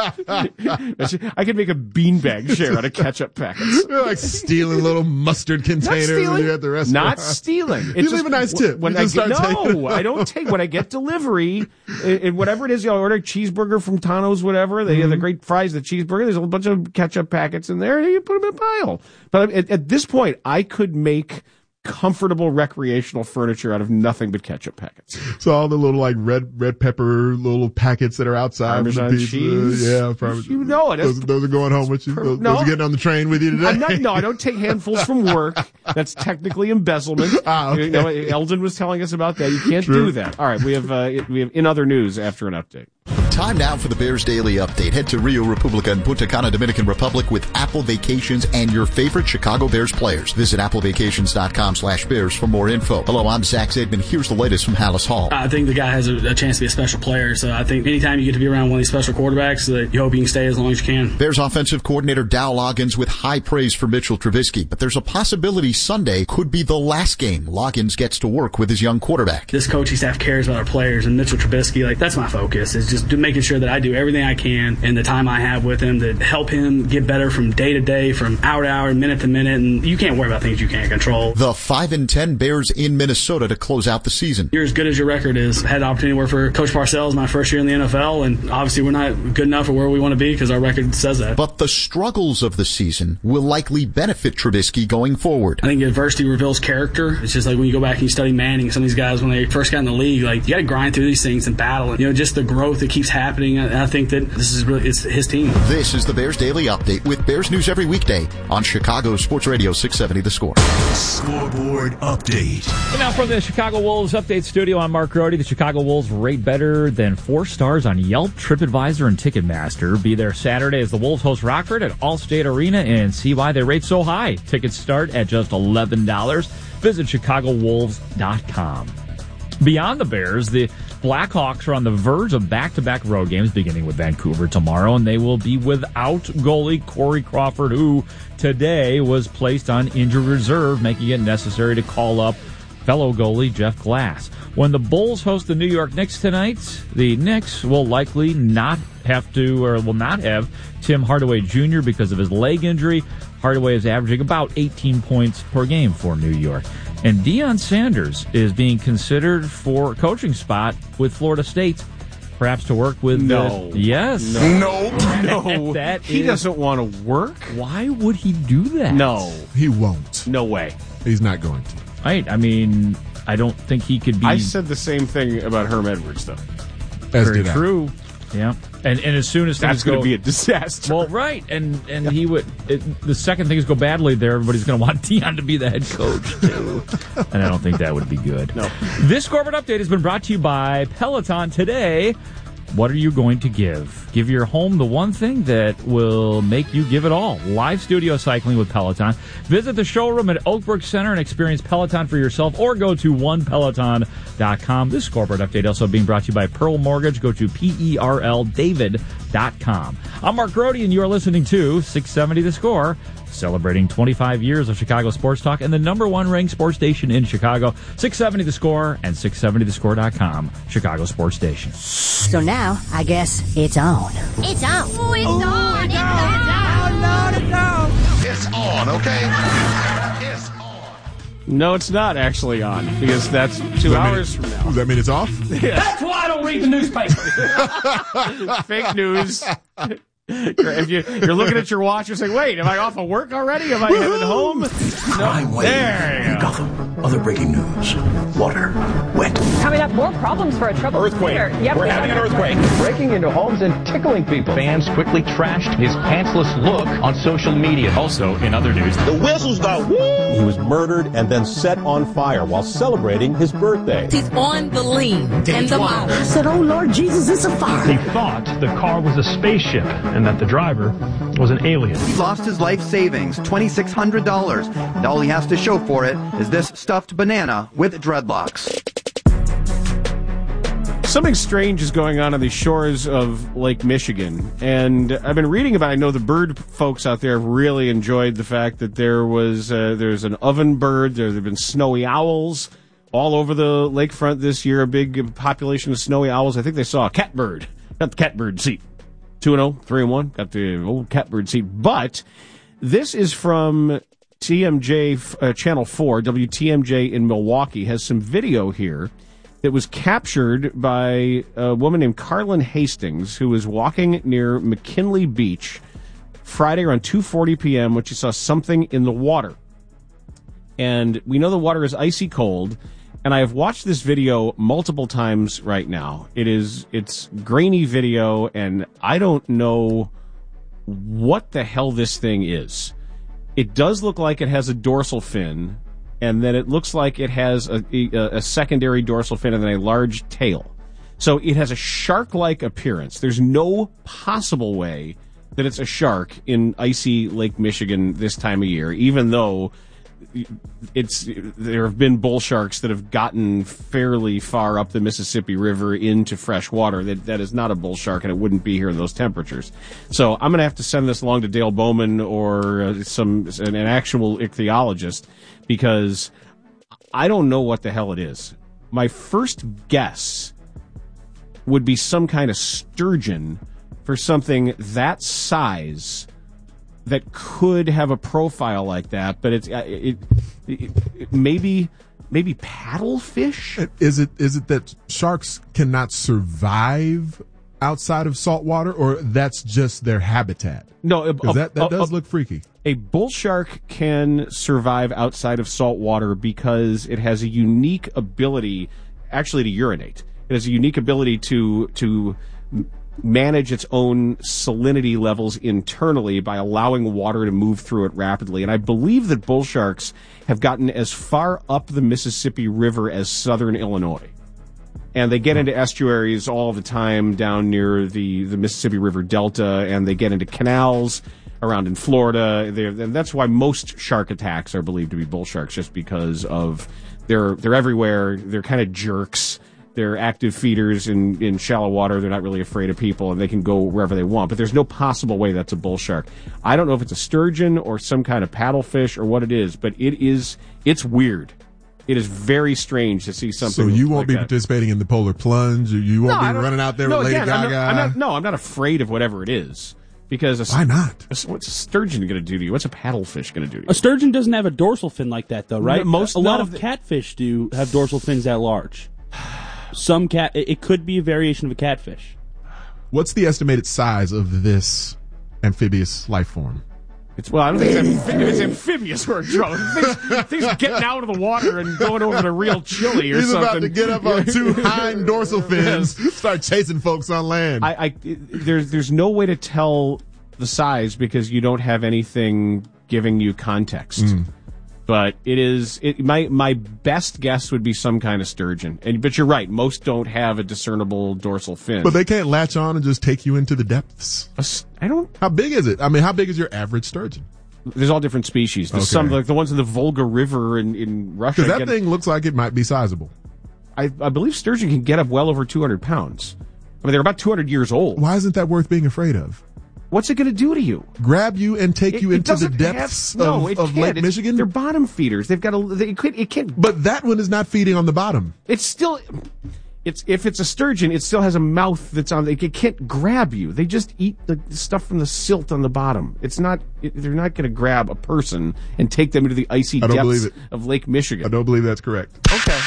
I could make a beanbag share out of ketchup packets. You're like stealing little mustard containers when you're at the restaurant. Not stealing. It's you just, leave a nice tip. When I get, no, I don't take. When I get delivery, and whatever it is, you know, I order a cheeseburger from Tano's, whatever. They mm-hmm. have the great fries, the cheeseburger. There's a bunch of ketchup packets in there, and you put them in a pile. But at, at this point, I could make comfortable recreational furniture out of nothing but ketchup packets. So all the little like red red pepper little packets that are outside Parmesan pizza, cheese. yeah, Parmesan. You know it. Those, those are going home with you. Those, no, those are getting on the train with you today. I'm not, no, I don't take handfuls from work. That's technically embezzlement. Ah, okay. You know, Eldon was telling us about that. You can't True. do that. All right, we have uh, we have in other news after an update. Time now for the Bears Daily Update. Head to Rio Republica and Punta Cana, Dominican Republic with Apple Vacations and your favorite Chicago Bears players. Visit applevacations.com slash Bears for more info. Hello, I'm Zach Zaidman. Here's the latest from Hallis Hall. I think the guy has a, a chance to be a special player, so I think anytime you get to be around one of these special quarterbacks, that you hope you can stay as long as you can. Bears offensive coordinator Dow Loggins with high praise for Mitchell Trubisky, but there's a possibility Sunday could be the last game Loggins gets to work with his young quarterback. This coaching staff cares about our players, and Mitchell Trubisky, like, that's my focus, is just making sure that I do everything I can in the time I have with him to help him get better from day to day, from hour to hour, minute to minute, and you can't worry about things you can't control. The five and ten Bears in Minnesota to close out the season. You're as good as your record is. I had the opportunity to work for Coach Parcells my first year in the N F L, and obviously we're not good enough for where we want to be because our record says that. But the struggles of the season will likely benefit Trubisky going forward. I think adversity reveals character. It's just like when you go back and you study Manning, some of these guys, when they first got in the league, like, you got to grind through these things and battle. And, you know, just the growth that keeps happening. I, I think that this is really, it's his team. This is the Bears Daily Update with Bears News every weekday on Chicago Sports Radio six seventy The Score. Scoreboard Update. And now from the Chicago Wolves Update Studio, I'm Mark Grody. The Chicago Wolves rate better than four stars on Yelp, TripAdvisor, and Ticketmaster. Be there Saturday as the Wolves host Rockford at Allstate Arena and see why they rate so high. Tickets start at just eleven dollars. Visit chicago wolves dot com. Beyond the Bears, the Blackhawks are on the verge of back-to-back road games, beginning with Vancouver tomorrow, and they will be without goalie Corey Crawford, who today was placed on injured reserve, making it necessary to call up fellow goalie Jeff Glass. When the Bulls host the New York Knicks tonight, the Knicks will likely not have to, or will not have, Tim Hardaway Junior because of his leg injury. Hardaway is averaging about eighteen points per game for New York. And Deion Sanders is being considered for a coaching spot with Florida State, perhaps to work with... No. The, yes. No. No. no. that he is, doesn't want to work? Why would he do that? No. He won't. No way. He's not going to. Right. I mean, I don't think he could be... I said the same thing about Herm Edwards, though. As Very did I. true. Yeah, and and as soon as that's going to be a disaster. Well, right, and and yeah. he would. It, the second things go badly, there, everybody's going to want Deion to be the head coach too, and I don't think that would be good. No. This Scoreboard Update has been brought to you by Peloton. Today, what are you going to give? Give your home the one thing that will make you give it all. Live studio cycling with Peloton. Visit the showroom at Oakbrook Center and experience Peloton for yourself, or go to one peloton dot com. This Scoreboard Update also being brought to you by Pearl Mortgage. Go to P E R L David dot com. I'm Mark Grody, and you are listening to six seventy The Score, celebrating twenty-five years of Chicago sports talk and the number one ranked sports station in Chicago. six seventy The Score and six seventy the score dot com, Chicago sports station. So now, I guess it's on. It's on. Ooh, it's Ooh, on. It's It's on. on. It's on. It's on, okay? It's No, it's not actually on, because that's two hours from now. Does that mean it's off? Yes. That's why I don't read the newspaper. Fake news. If you, you're looking at your watch, you're saying, wait, am I off of work already? Am I headed home? Crime wave There you in go. Gotham. Other breaking news. Water. Wet. Coming up, more problems for a troubled Earthquake. scooter. Yep, We're we having got an earthquake. Breaking into homes and tickling people. Fans quickly trashed his pantsless look on social media. Also, in other news, the whistles go woo! He was murdered and then set on fire while celebrating his birthday. He's on the lean and the model. I said, oh, Lord Jesus, it's a fire. He thought the car was a spaceship and that the driver was an alien. He lost his life savings, twenty-six hundred dollars, and all he has to show for it is this stuffed banana with dreadlocks. Something strange is going on on the shores of Lake Michigan, and I've been reading about it. I know the bird folks out there really enjoyed the fact that there was uh, there's an oven bird, there have been snowy owls all over the lakefront this year, a big population of snowy owls. I think they saw a catbird, got the catbird seat. two and oh, three and one, got the old catbird seat. But this is from T M J, uh, Channel four, W T M J in Milwaukee, has some video here that was captured by a woman named Carlin Hastings, who was walking near McKinley Beach Friday around two forty p.m. when she saw something in the water. And we know the water is icy cold, and I have watched this video multiple times right now. It is, it's grainy video, and I don't know what the hell this thing is. It does look like it has a dorsal fin, and then it looks like it has a, a, a secondary dorsal fin and then a large tail. So it has a shark-like appearance. There's no possible way that it's a shark in icy Lake Michigan this time of year, even though it's there have been bull sharks that have gotten fairly far up the Mississippi River into fresh water. That that is not a bull shark, and it wouldn't be here in those temperatures. So I'm going to have to send this along to Dale Bowman or uh, some an, an actual ichthyologist, because I don't know what the hell it is. My first guess would be some kind of sturgeon for something that size that could have a profile like that, but it's it, it, it maybe maybe paddlefish. Is it is it that sharks cannot survive outside of salt water, or that's just their habitat? No, because that that a, does a, look freaky. A bull shark can survive outside of salt water because it has a unique ability, actually, to urinate. It has a unique ability to to manage its own salinity levels internally by allowing water to move through it rapidly. And I believe that bull sharks have gotten as far up the Mississippi River as southern Illinois. And they get into estuaries all the time down near the, the Mississippi River Delta, and they get into canals around in Florida. They're, and that's why most shark attacks are believed to be bull sharks, just because of they're they're everywhere. They're kind of jerks. They're active feeders in, in shallow water. They're not really afraid of people, and they can go wherever they want. But there's no possible way that's a bull shark. I don't know if it's a sturgeon or some kind of paddlefish or what it is, but it is it's weird. It is very strange to see something. So you won't like be that. participating in the polar plunge, or you won't No, I be don't- running out there no, with Lady again, I'm Gaga. not, I'm not, no, I'm not afraid of whatever it is. Because a, why not? A, what's a sturgeon going to do to you? What's a paddlefish going to do to you? A sturgeon doesn't have a dorsal fin like that, though, right? No, most- a lot none of of the- catfish do have dorsal fins that large. Some cat, it it could be a variation of a catfish. What's the estimated size of this amphibious life form? It's, well, I don't think it's, amphi- it's amphibious we're in trouble. Things, things getting out of the water and going over to real Chile or He's something. He's about to get up on two hind dorsal fins, yes. Start chasing folks on land. I, I, there's, there's no way to tell the size because you don't have anything giving you context. Mm. But it is it, my my best guess would be some kind of sturgeon. And but you're right, most don't have a discernible dorsal fin. But they can't latch on and just take you into the depths. I don't. How big is it? I mean, how big is your average sturgeon? There's all different species. There's okay. some like the ones in the Volga River in, in Russia. Because that get, thing looks like it might be sizable. I, I believe sturgeon can get up well over two hundred pounds. I mean, they're about two hundred years old. Why isn't that worth being afraid of? What's it going to do to you? Grab you and take it, you into the have, depths no, of, of Lake it's, Michigan? They're bottom feeders. They've got a. They, it, it can't. But that one is not feeding on the bottom. It's still. It's if it's a sturgeon, it still has a mouth that's on. It can't grab you. They just eat the stuff from the silt on the bottom. It's not. It, they're not going to grab a person and take them into the icy depths of Lake Michigan. I don't believe that's correct. Okay.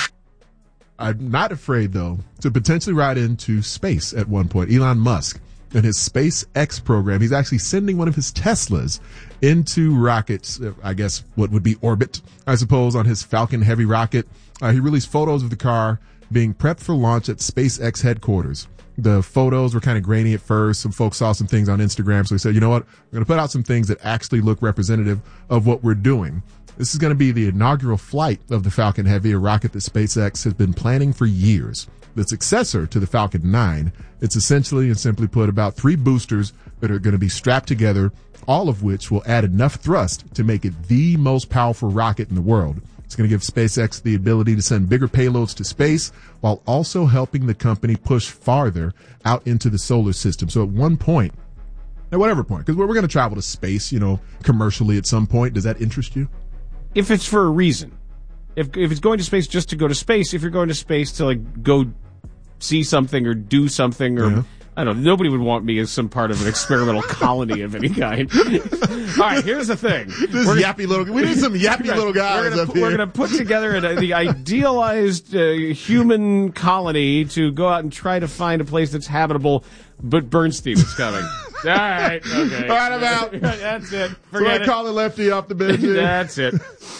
I'm not afraid though to potentially ride into space at one point. Elon Musk. In his SpaceX program, he's actually sending one of his Teslas into rockets, I guess what would be orbit, I suppose, on his Falcon Heavy rocket. Uh, he released photos of the car being prepped for launch at SpaceX headquarters. The photos were kind of grainy at first. Some folks saw some things on Instagram, so he said, you know what, we're going to put out some things that actually look representative of what we're doing. This is going to be the inaugural flight of the Falcon Heavy, a rocket that SpaceX has been planning for years. The successor to the Falcon nine. It's essentially and simply put about three boosters that are going to be strapped together, all of which will add enough thrust to make it the most powerful rocket in the world. It's going to give SpaceX the ability to send bigger payloads to space while also helping the company push farther out into the solar system. So at one point, at whatever point, because we're, we're going to travel to space, you know, commercially at some point. Does that interest you? If it's for a reason. If if it's going to space just to go to space, if you're going to space to like go see something or do something or yeah. I don't know, nobody would want me as some part of an experimental colony of any kind. All right, here's the thing. This we're yappy gonna, little we need some yappy right, little guys we're gonna, up here. We're going to put together a, the idealized uh, human colony to go out and try to find a place that's habitable, but Bernstein is coming. All right, okay. All right, I'm out. That's it. Forget so I it. call it Lefty off the bench. That's it.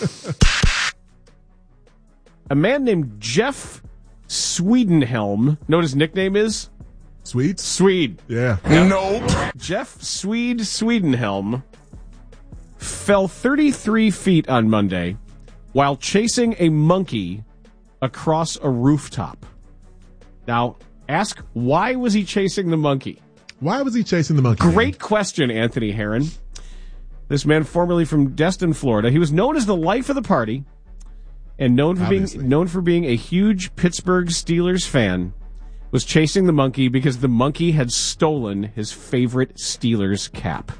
A man named Jeff Swedenhelm, know what his nickname is? Swede? Swede. Yeah. Nope. Jeff Swede Swedenhelm fell thirty-three feet on Monday while chasing a monkey across a rooftop. Now, ask, why was he chasing the monkey? Why was he chasing the monkey? Great question, Anthony Herron. This man, formerly from Destin, Florida, he was known as the life of the party. And known for Obviously. being known for being a huge Pittsburgh Steelers fan, was chasing the monkey because the monkey had stolen his favorite Steelers cap.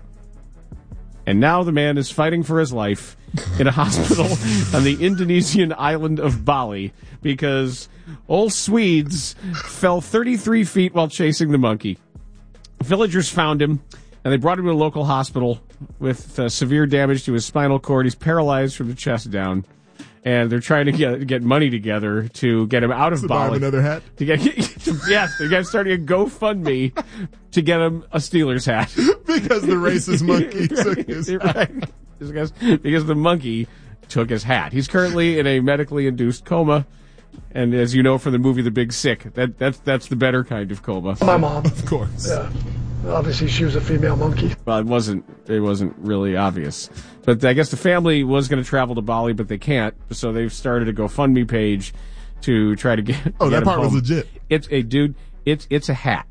And now the man is fighting for his life in a hospital on the Indonesian island of Bali because old Swedes fell thirty-three feet while chasing the monkey. Villagers found him, and they brought him to a local hospital with uh, severe damage to his spinal cord. He's paralyzed from the chest down. And they're trying to get get money together to get him out of to Bali. Buy him another hat? To get, to, yes, they're going to start a GoFundMe to get him a Steelers hat. Because the racist monkey took his hat. Right. Because, because the monkey took his hat. He's currently in a medically induced coma. And as you know from the movie The Big Sick, that that's that's the better kind of coma. My mom. Of course. Yeah. Obviously, she was a female monkey. Well, it wasn't. It wasn't really obvious, but I guess the family was going to travel to Bali, but they can't. So they've started a GoFundMe page to try to get. Oh, get that part home. was legit. It's a dude. It's it's a hat.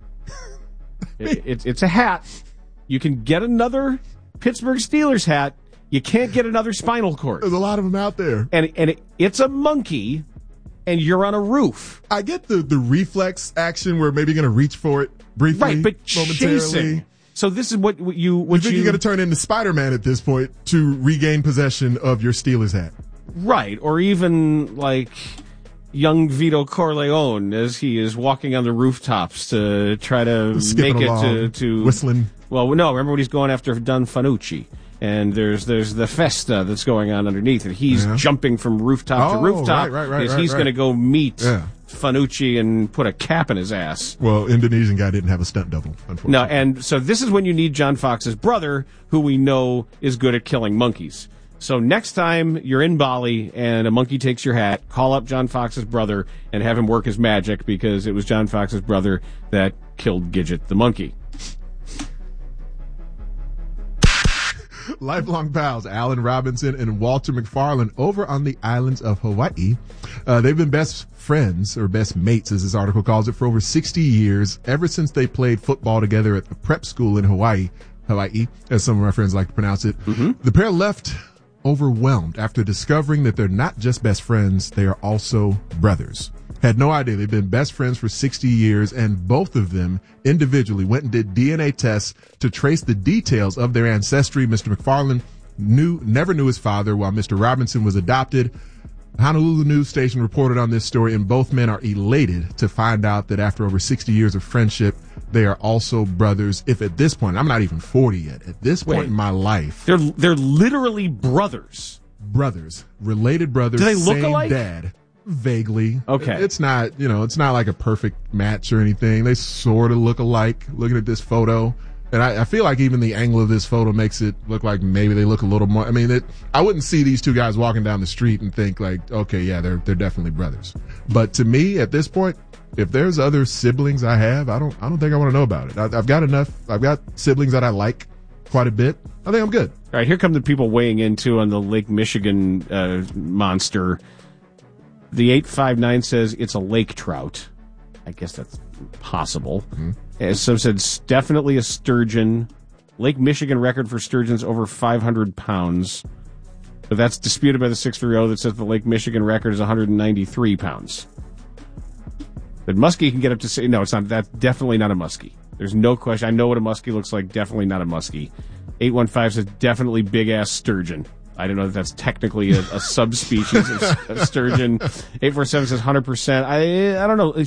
it, it's it's a hat. You can get another Pittsburgh Steelers hat. You can't get another spinal cord. There's a lot of them out there, and and it, it's a monkey, and you're on a roof. I get the the reflex action where maybe you're going to reach for it. Briefly, right, but momentarily. Chasing. So this is what you what you think you, you're going to turn into Spider-Man at this point to regain possession of your Steelers hat, right? Or even like young Vito Corleone as he is walking on the rooftops to try to Skipping make along, it to, to whistling. Well, no, remember when he's going after Don Fanucci. And there's there's the festa that's going on underneath, and he's yeah. jumping from rooftop oh, to rooftop right, right, right, because right, he's right. going to go meet yeah. Fanucci and put a cap in his ass. Well, Indonesian guy didn't have a stunt double, unfortunately. No, and so this is when you need John Fox's brother, who we know is good at killing monkeys. So next time you're in Bali and a monkey takes your hat, call up John Fox's brother and have him work his magic, because it was John Fox's brother that killed Gidget the monkey. Lifelong pals Alan Robinson and Walter McFarland over on the islands of Hawaii. Uh, they've been best friends, or best mates as this article calls it, for over sixty years, ever since they played football together at the prep school in Hawaii, Hawaii, as some of my friends like to pronounce it. Mm-hmm. The pair left overwhelmed after discovering that they're not just best friends, they are also brothers. Had no idea. They've been best friends for sixty years, and both of them individually went and did D N A tests to trace the details of their ancestry. Mister McFarland knew, never knew his father, while Mister Robinson was adopted. Honolulu News Station reported on this story, and both men are elated to find out that after over sixty years of friendship, they are also brothers. If at this point, I'm not even forty yet, at this point Wait, in my life. They're, they're literally brothers. Brothers. Related brothers. Do they look same alike? Dad. Vaguely. Okay. It's not, you know, it's not like a perfect match or anything. They sort of look alike looking at this photo. And I, I feel like even the angle of this photo makes it look like maybe they look a little more. I mean, it, I wouldn't see these two guys walking down the street and think like, okay, yeah, they're they're definitely brothers. But to me, at this point, if there's other siblings I have, I don't I don't think I want to know about it. I, I've got enough. I've got siblings that I like quite a bit. I think I'm good. All right, here come the people weighing in too on the Lake Michigan uh, monster. The eight five nine says it's a lake trout. I guess that's possible. Mm-hmm. As some said, it's definitely a sturgeon. Lake Michigan record for sturgeons over five hundred pounds. But that's disputed by the six three zero that says the Lake Michigan record is one hundred ninety-three pounds. But muskie can get up to say, no, it's not. That's definitely not a muskie. There's no question. I know what a muskie looks like. Definitely not a muskie. eight one five says definitely big ass sturgeon. I don't know if that's technically a, a subspecies of, of sturgeon. eight four seven says one hundred percent. I I don't know.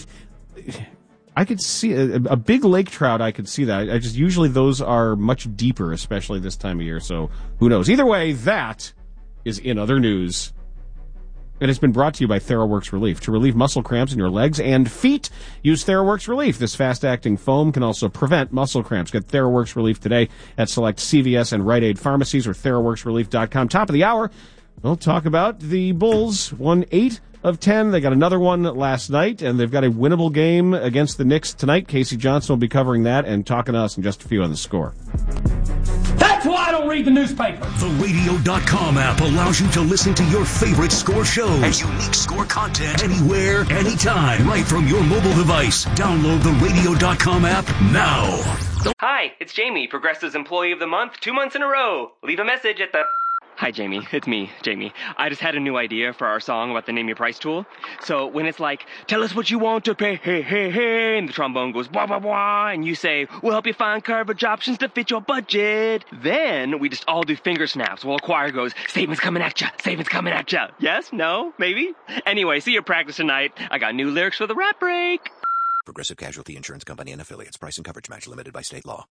I could see a, a big lake trout. I could see that. I just usually those are much deeper, especially this time of year. So who knows? Either way, that is in other news. It has been brought to you by TheraWorks Relief. To relieve muscle cramps in your legs and feet, use TheraWorks Relief. This fast-acting foam can also prevent muscle cramps. Get TheraWorks Relief today at select C V S and Rite Aid pharmacies or theraworks relief dot com. Top of the hour, we'll talk about the Bulls. Won eight of ten. They got another one last night, and they've got a winnable game against the Knicks tonight. Casey Johnson will be covering that and talking to us in just a few on the score. That's why I don't read the newspaper. The radio dot com app allows you to listen to your favorite Score shows and unique Score content anywhere, anytime, right from your mobile device. Download the radio dot com app now. Hi, it's Jamie, Progressive's Employee of the Month, two months in a row. Leave a message at the... Hi, Jamie. It's me, Jamie. I just had a new idea for our song about the Name Your Price tool. So when it's like, tell us what you want to pay, hey, hey, hey, and the trombone goes, blah, blah, blah, and you say, we'll help you find coverage options to fit your budget. Then we just all do finger snaps while a choir goes, savings coming at ya, savings coming at ya. Yes? No? Maybe? Anyway, see your practice tonight. I got new lyrics for the rap break. Progressive Casualty Insurance Company and Affiliates. Price and coverage match limited by state law.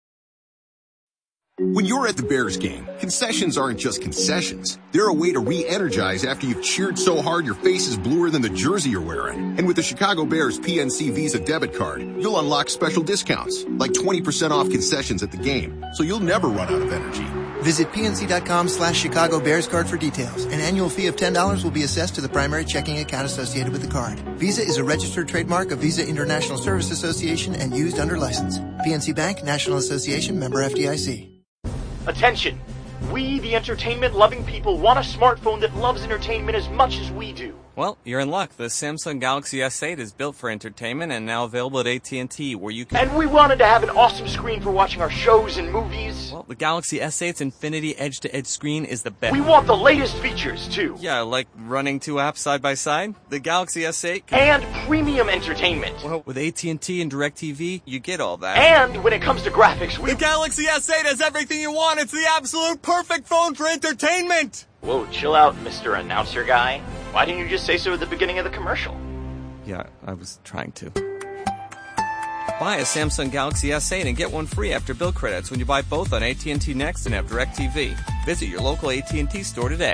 When you're at the Bears game, concessions aren't just concessions. They're a way to re-energize after you've cheered so hard your face is bluer than the jersey you're wearing. And with the Chicago Bears P N C Visa debit card, you'll unlock special discounts, like twenty percent off concessions at the game, so you'll never run out of energy. Visit pnc.com slash Chicago Bears card for details. An annual fee of ten dollars will be assessed to the primary checking account associated with the card. Visa is a registered trademark of Visa International Service Association and used under license. P N C Bank, National Association, member F D I C. Attention! We, the entertainment-loving people, want a smartphone that loves entertainment as much as we do. Well, you're in luck. The Samsung Galaxy S eight is built for entertainment and now available at A T and T, where you can... And we wanted to have an awesome screen for watching our shows and movies. Well, the Galaxy S eight's Infinity Edge-to-Edge screen is the best. We want the latest features, too. Yeah, like running two apps side by side. The Galaxy S eight... Can... And premium entertainment. Well, with A T and T and DirecTV, you get all that. And when it comes to graphics, we... The Galaxy S eight has everything you want. It's the absolute perfect phone for entertainment. Whoa, chill out, Mister Announcer Guy. Why didn't you just say so at the beginning of the commercial? Yeah, I was trying to. Buy a Samsung Galaxy S eight and get one free after bill credits when you buy both on A T and T Next and have DirecTV. Visit your local A T and T store today.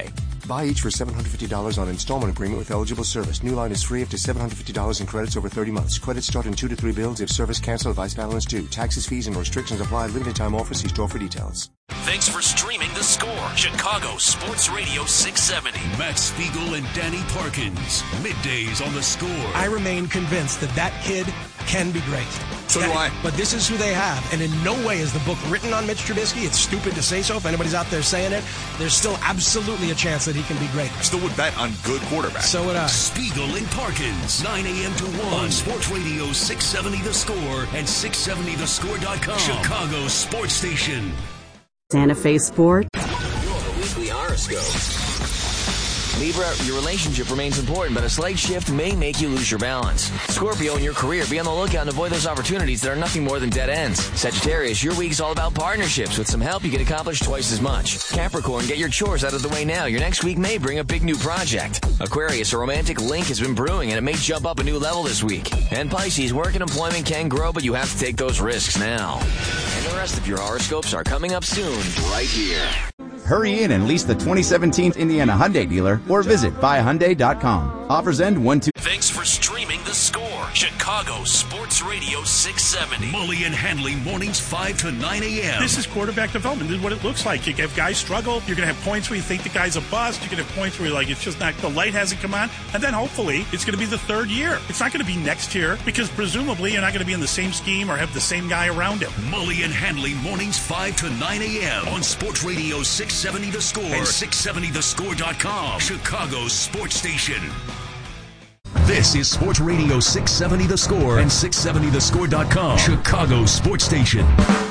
Buy each for seven hundred fifty dollars on installment agreement with eligible service. New line is free up to seven hundred fifty dollars in credits over thirty months. Credits start in two to three bills if service canceled, vice balance due. Taxes, fees, and restrictions apply. Limited time offer. See store for details. Thanks for streaming The Score, Chicago Sports Radio six seventy. Matt Spiegel and Danny Parkins. Middays on The Score. I remain convinced that that kid can be great. So that, do I. But this is who they have. And in no way is the book written on Mitch Trubisky. It's stupid to say so. If anybody's out there saying it, there's still absolutely a chance that he can be great. I still would bet on good quarterback. So would I. Spiegel and Parkins, nine a.m. to one. On Sports Radio six seventy The Score and six seventy the score dot com. Chicago's sports station. Santa Fe Sport. Your weekly horoscope. Libra, your relationship remains important, but a slight shift may make you lose your balance. Scorpio, in your career, be on the lookout and avoid those opportunities that are nothing more than dead ends. Sagittarius, your week's all about partnerships. With some help, you can accomplish twice as much. Capricorn, get your chores out of the way now. Your next week may bring a big new project. Aquarius, a romantic link has been brewing, and it may jump up a new level this week. And Pisces, work and employment can grow, but you have to take those risks now. And the rest of your horoscopes are coming up soon, right here. Hurry in and lease the twenty seventeen Indiana Hyundai dealer or visit buy hyundai dot com. Offers end one two. Thanks for streaming The Score, Chicago Sports Radio six seventy. Mully and Hanley mornings five to nine a.m. This is quarterback development. This is what it looks like. You have guys struggle. You're going to have points where you think the guy's a bust. You're going to have points where you're like, it's just not, the light hasn't come on. And then hopefully it's going to be the third year. It's not going to be next year because presumably you're not going to be in the same scheme or have the same guy around him. Mully and Hanley mornings five to nine a.m. on Sports Radio six seventy The Score and six seventy the score dot com. Chicago's sports station. This is Sports Radio six seventy The Score and six seventy the score dot com. Chicago's sports station.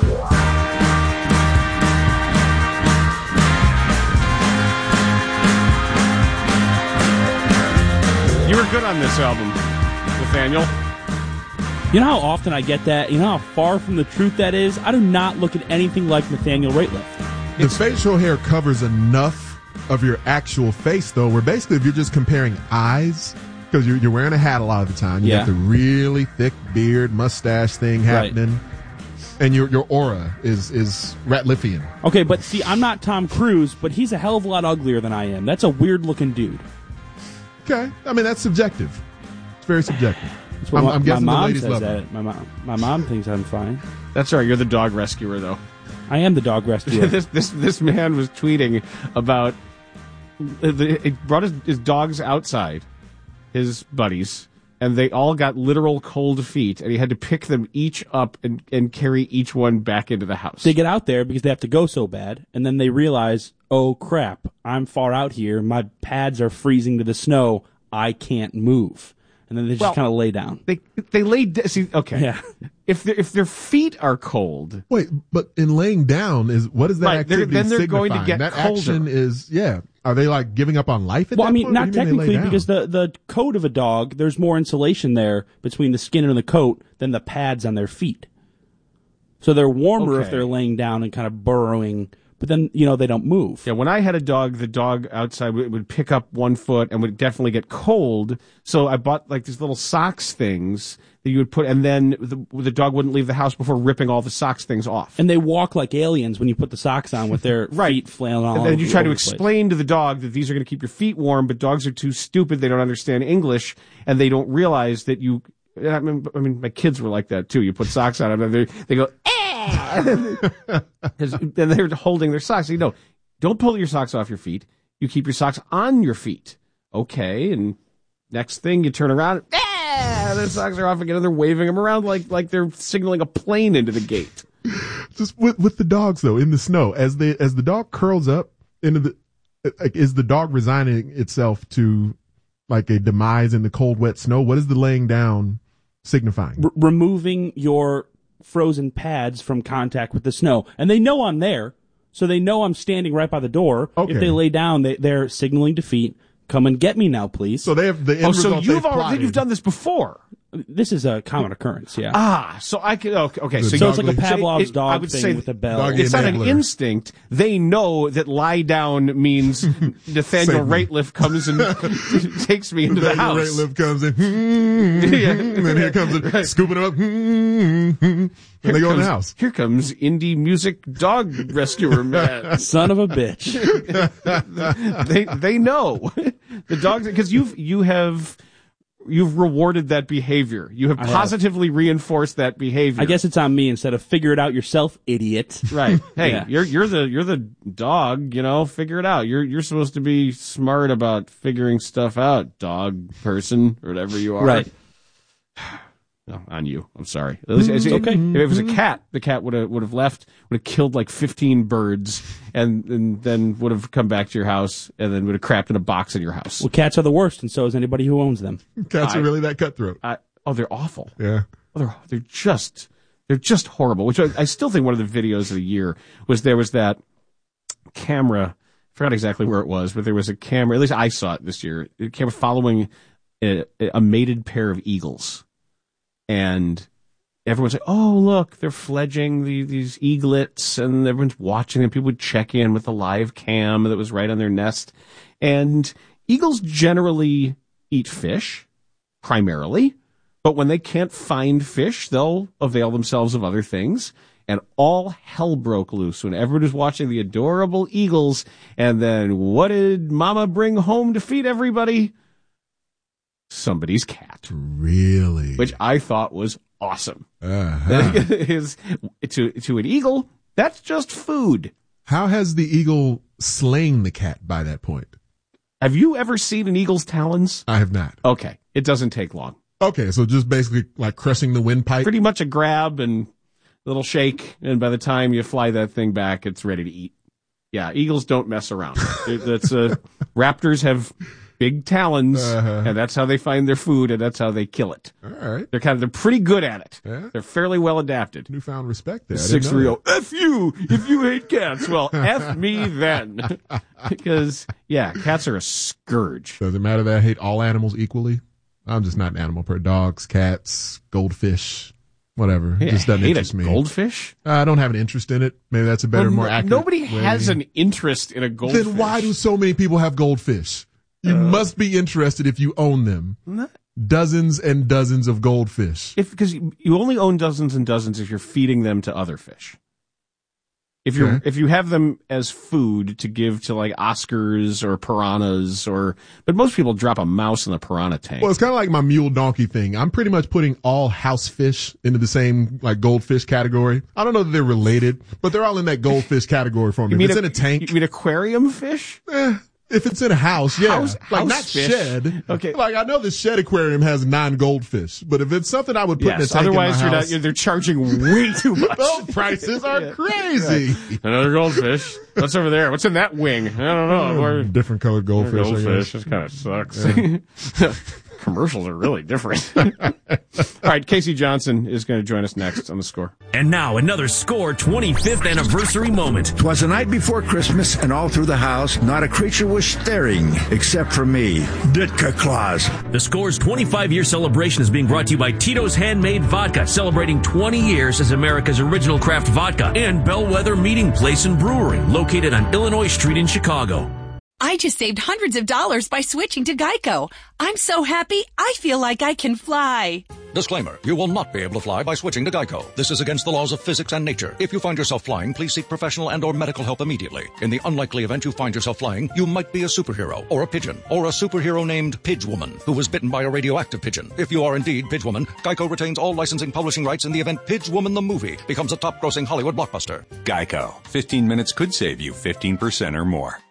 You were good on this album, Nathaniel. You know how often I get that? You know how far from the truth that is? I do not look at anything like Nathaniel Rateliff. The facial hair covers enough of your actual face, though, where basically if you're just comparing eyes, because you're, you're wearing a hat a lot of the time, you yeah. got the really thick beard, mustache thing happening, right. And your your aura is, is Ratliffian. Okay, but see, I'm not Tom Cruise, but he's a hell of a lot uglier than I am. That's a weird-looking dude. Okay. I mean, that's subjective. It's very subjective. That's what I'm, my, I'm guessing my mom the ladies says love that. it. My mom, my mom thinks I'm fine. That's all right. You're the dog rescuer, though. I am the dog rescuer. this this this man was tweeting about the, it brought his, his dogs outside, his buddies, and they all got literal cold feet, and he had to pick them each up and, and carry each one back into the house. They get out there because they have to go so bad, and then they realize, oh crap, I'm far out here. My pads are freezing to the snow. I can't move. And then they just well, kind of lay down. They they lay down. See, okay. Yeah. If if their feet are cold, wait. But in laying down is what is that right, activity then they're signifying? going to get that colder. Action is yeah. Are they like giving up on life? At well, that I mean, point? not technically mean because the the coat of a dog, there's more insulation there between the skin and the coat than the pads on their feet. So they're warmer okay. if they're laying down and kind of burrowing. But then, you know, they don't move. Yeah, when I had a dog, the dog outside would, would pick up one foot and would definitely get cold. So I bought like these little socks things that you would put, and then the, the dog wouldn't leave the house before ripping all the socks things off. And they walk like aliens when you put the socks on with their right. feet flailing all over. And then you try to the explain place. to the dog that these are going to keep your feet warm, but dogs are too stupid. They don't understand English, and they don't realize that you... I mean, I mean my kids were like that, too. You put socks on them, and they, they go, eh! And they're holding their socks. You know, don't pull your socks off your feet. You keep your socks on your feet. Okay, and next thing you turn around, ah, their socks are off again, and they're waving them around like like they're signaling a plane into the gate. Just with with the dogs though, in the snow, as the as the dog curls up into the, like, is the dog resigning itself to like a demise in the cold, wet snow? What is the laying down signifying? R- removing your frozen pads from contact with the snow, and they know I'm there. So they know I'm standing right by the door. Okay. If they lay down, they, they're signaling defeat. Come and get me now, please. So they have the end oh, so result you've they've already plotted. you've done this before. This is a common occurrence, yeah. Ah, so I could, okay, okay so, so you, it's like a Pavlov's it, dog I would thing say with a bell. It's not an instinct. They know that lie down means Nathaniel Rateliff comes and takes me into the house. Rateliff comes in, yeah. and then here comes it, right. scooping him up, and here they go comes, in the house. Here comes indie music dog rescuer man. Son of a bitch. they they know the dogs because you've you have. You've rewarded that behavior. You have positively have. reinforced that behavior. I guess it's on me instead of figure it out yourself, idiot. Right. Hey, yeah. you're you're the you're the dog, you know, figure it out. You're you're supposed to be smart about figuring stuff out, dog person or whatever you are. Right. No, on you. I'm sorry. It's, it's, okay. If it was a cat, the cat would have would have left, would have killed like fifteen birds, and, and then would have come back to your house, and then would have crapped in a box in your house. Well, cats are the worst, and so is anybody who owns them. Cats I, are really that cutthroat. I, oh, they're awful. Yeah. Oh, they're they're just they're just horrible. Which I, I still think one of the videos of the year was there was that camera. I forgot exactly where it was, but there was a camera. At least I saw it this year. A camera following a, a mated pair of eagles. And everyone's like, oh, look, they're fledging the, these eaglets, and everyone's watching them. People would check in with the live cam that was right on their nest. And eagles generally eat fish, primarily. But when they can't find fish, they'll avail themselves of other things. And all hell broke loose when everyone was watching the adorable eagles. And then what did Mama bring home to feed everybody? Somebody's cat. Really? Which I thought was awesome. Uh-huh. Is, to, to an eagle, that's just food. How has the eagle slain the cat by that point? Have you ever seen an eagle's talons? I have not. Okay. It doesn't take long. Okay, so just basically like crushing the windpipe? Pretty much a grab and a little shake, and by the time you fly that thing back, it's ready to eat. Yeah, eagles don't mess around. That's uh, raptors have big talons, uh-huh. and that's how they find their food, and that's how they kill it. All right. They're kind of, they're pretty good at it. Yeah. They're fairly well adapted. Newfound respect there. six three zero, F you if you hate cats. Well, F me then. Because, yeah, cats are a scourge. Does it matter that I hate all animals equally? I'm just not an animal per dogs, cats, goldfish, whatever. It yeah, just doesn't hate interest a me. Goldfish? Uh, I don't have an interest in it. Maybe that's a better, well, more no, accurate Nobody way. has an interest in a goldfish. Then why do so many people have goldfish? You uh, must be interested if you own them. Not, dozens and dozens of goldfish. If because you only own dozens and dozens if you're feeding them to other fish. If you Okay. if you have them as food to give to like Oscars or piranhas or, but most people drop a mouse in the piranha tank. Well, it's kind of like my mule donkey thing. I'm pretty much putting all house fish into the same like goldfish category. I don't know that they're related, but they're all in that goldfish category for me. You If mean it's a, in a tank. You mean aquarium fish? Eh, if it's in a house, yeah. House- like house not fish. shed. Okay. Like I know the shed aquarium has nine goldfish, but if it's something I would put in a Yes. tank Otherwise, in you're my not. house, You're, they're charging way too much. those prices are Yeah. crazy. Right. Another goldfish. What's over there? What's in that wing? I don't know. Or- Different colored goldfish. I Goldfish. guess. This kind of sucks. Commercials are really different. All right, Casey Johnson is going to join us next on The Score. And now another Score twenty-fifth anniversary moment. 'Twas the night before Christmas, and all through the house, not a creature was stirring, except for me, Ditka Claus. The Score's twenty-five year celebration is being brought to you by Tito's Handmade Vodka, celebrating twenty years as America's original craft vodka, and Bellwether Meeting Place and Brewery, located on Illinois Street in Chicago. I just saved hundreds of dollars by switching to Geico. I'm so happy, I feel like I can fly. Disclaimer, you will not be able to fly by switching to Geico. This is against the laws of physics and nature. If you find yourself flying, please seek professional and or medical help immediately. In the unlikely event you find yourself flying, you might be a superhero, or a pigeon, or a superhero named Pidgewoman, who was bitten by a radioactive pigeon. If you are indeed Pidgewoman, Geico retains all licensing publishing rights in the event Pidgewoman the movie becomes a top-grossing Hollywood blockbuster. Geico. fifteen minutes could save you fifteen percent or more.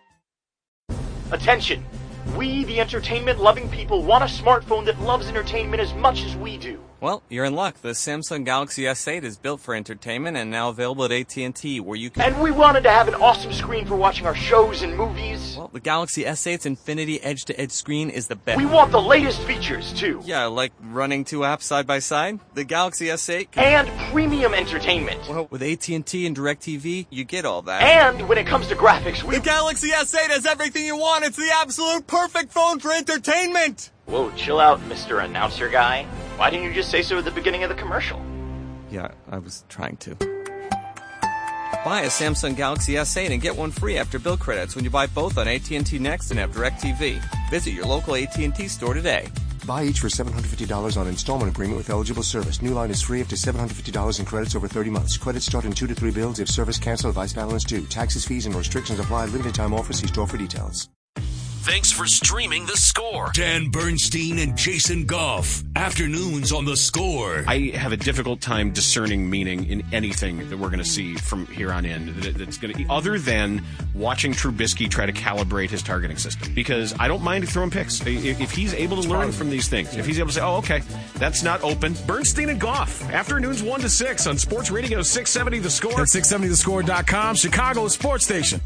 Attention! We, the entertainment-loving people, want a smartphone that loves entertainment as much as we do. Well, you're in luck. The Samsung Galaxy S eight is built for entertainment and now available at A T and T, where you can... And we wanted to have an awesome screen for watching our shows and movies. Well, the Galaxy S eight's Infinity Edge-to-Edge screen is the best. We want the latest features, too. Yeah, like running two apps side by side. The Galaxy S eight... Can... And premium entertainment. Well, with A T and T and DirecTV, you get all that. And when it comes to graphics, we... The Galaxy S eight has everything you want. It's the absolute perfect phone for entertainment. Whoa, chill out, Mister Announcer Guy. Why didn't you just say so at the beginning of the commercial? Yeah, I was trying to. Buy a Samsung Galaxy S eight and get one free after bill credits when you buy both on A T and T Next and have DirecTV. Visit your local A T and T store today. Buy each for seven hundred fifty dollars on installment agreement with eligible service. New line is free up to seven hundred fifty dollars in credits over thirty months. Credits start in two to three bills if service cancel, vice balance due. Taxes, fees, and restrictions apply. Limited time offer. See store for details. Thanks for streaming The Score. Dan Bernstein and Jason Goff. Afternoons on The Score. I have a difficult time discerning meaning in anything that we're going to see from here on in. That That's going to, other than watching Trubisky try to calibrate his targeting system, because I don't mind throwing picks if he's able to learn from these things. If he's able to say, "Oh, okay, that's not open." Bernstein and Goff. Afternoons one to six on Sports Radio six seventy The Score. At six seventy the score dot com, Chicago's sports station.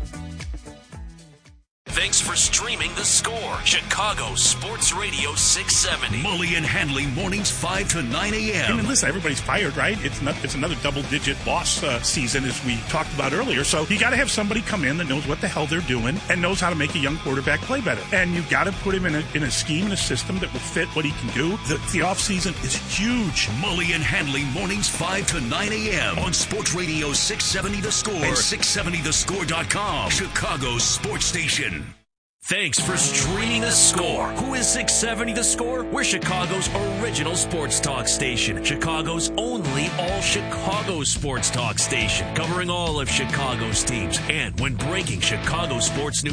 Thanks for streaming The Score. Chicago Sports Radio six seventy. Mully and Hanley mornings five to nine a.m. I mean, listen, everybody's fired, right? It's not, it's another double-digit loss uh, season, as we talked about earlier. So you got to have somebody come in that knows what the hell they're doing and knows how to make a young quarterback play better. And you got to put him in a, in a scheme and a system that will fit what he can do. The, the offseason is huge. Mully and Hanley mornings five to nine a.m. on Sports Radio six seventy The Score and six seventy the score dot com. Chicago's sports station. Thanks for streaming The Score. Who is six seventy The Score? We're Chicago's original sports talk station. Chicago's only all-Chicago sports talk station. Covering all of Chicago's teams. And when breaking Chicago sports news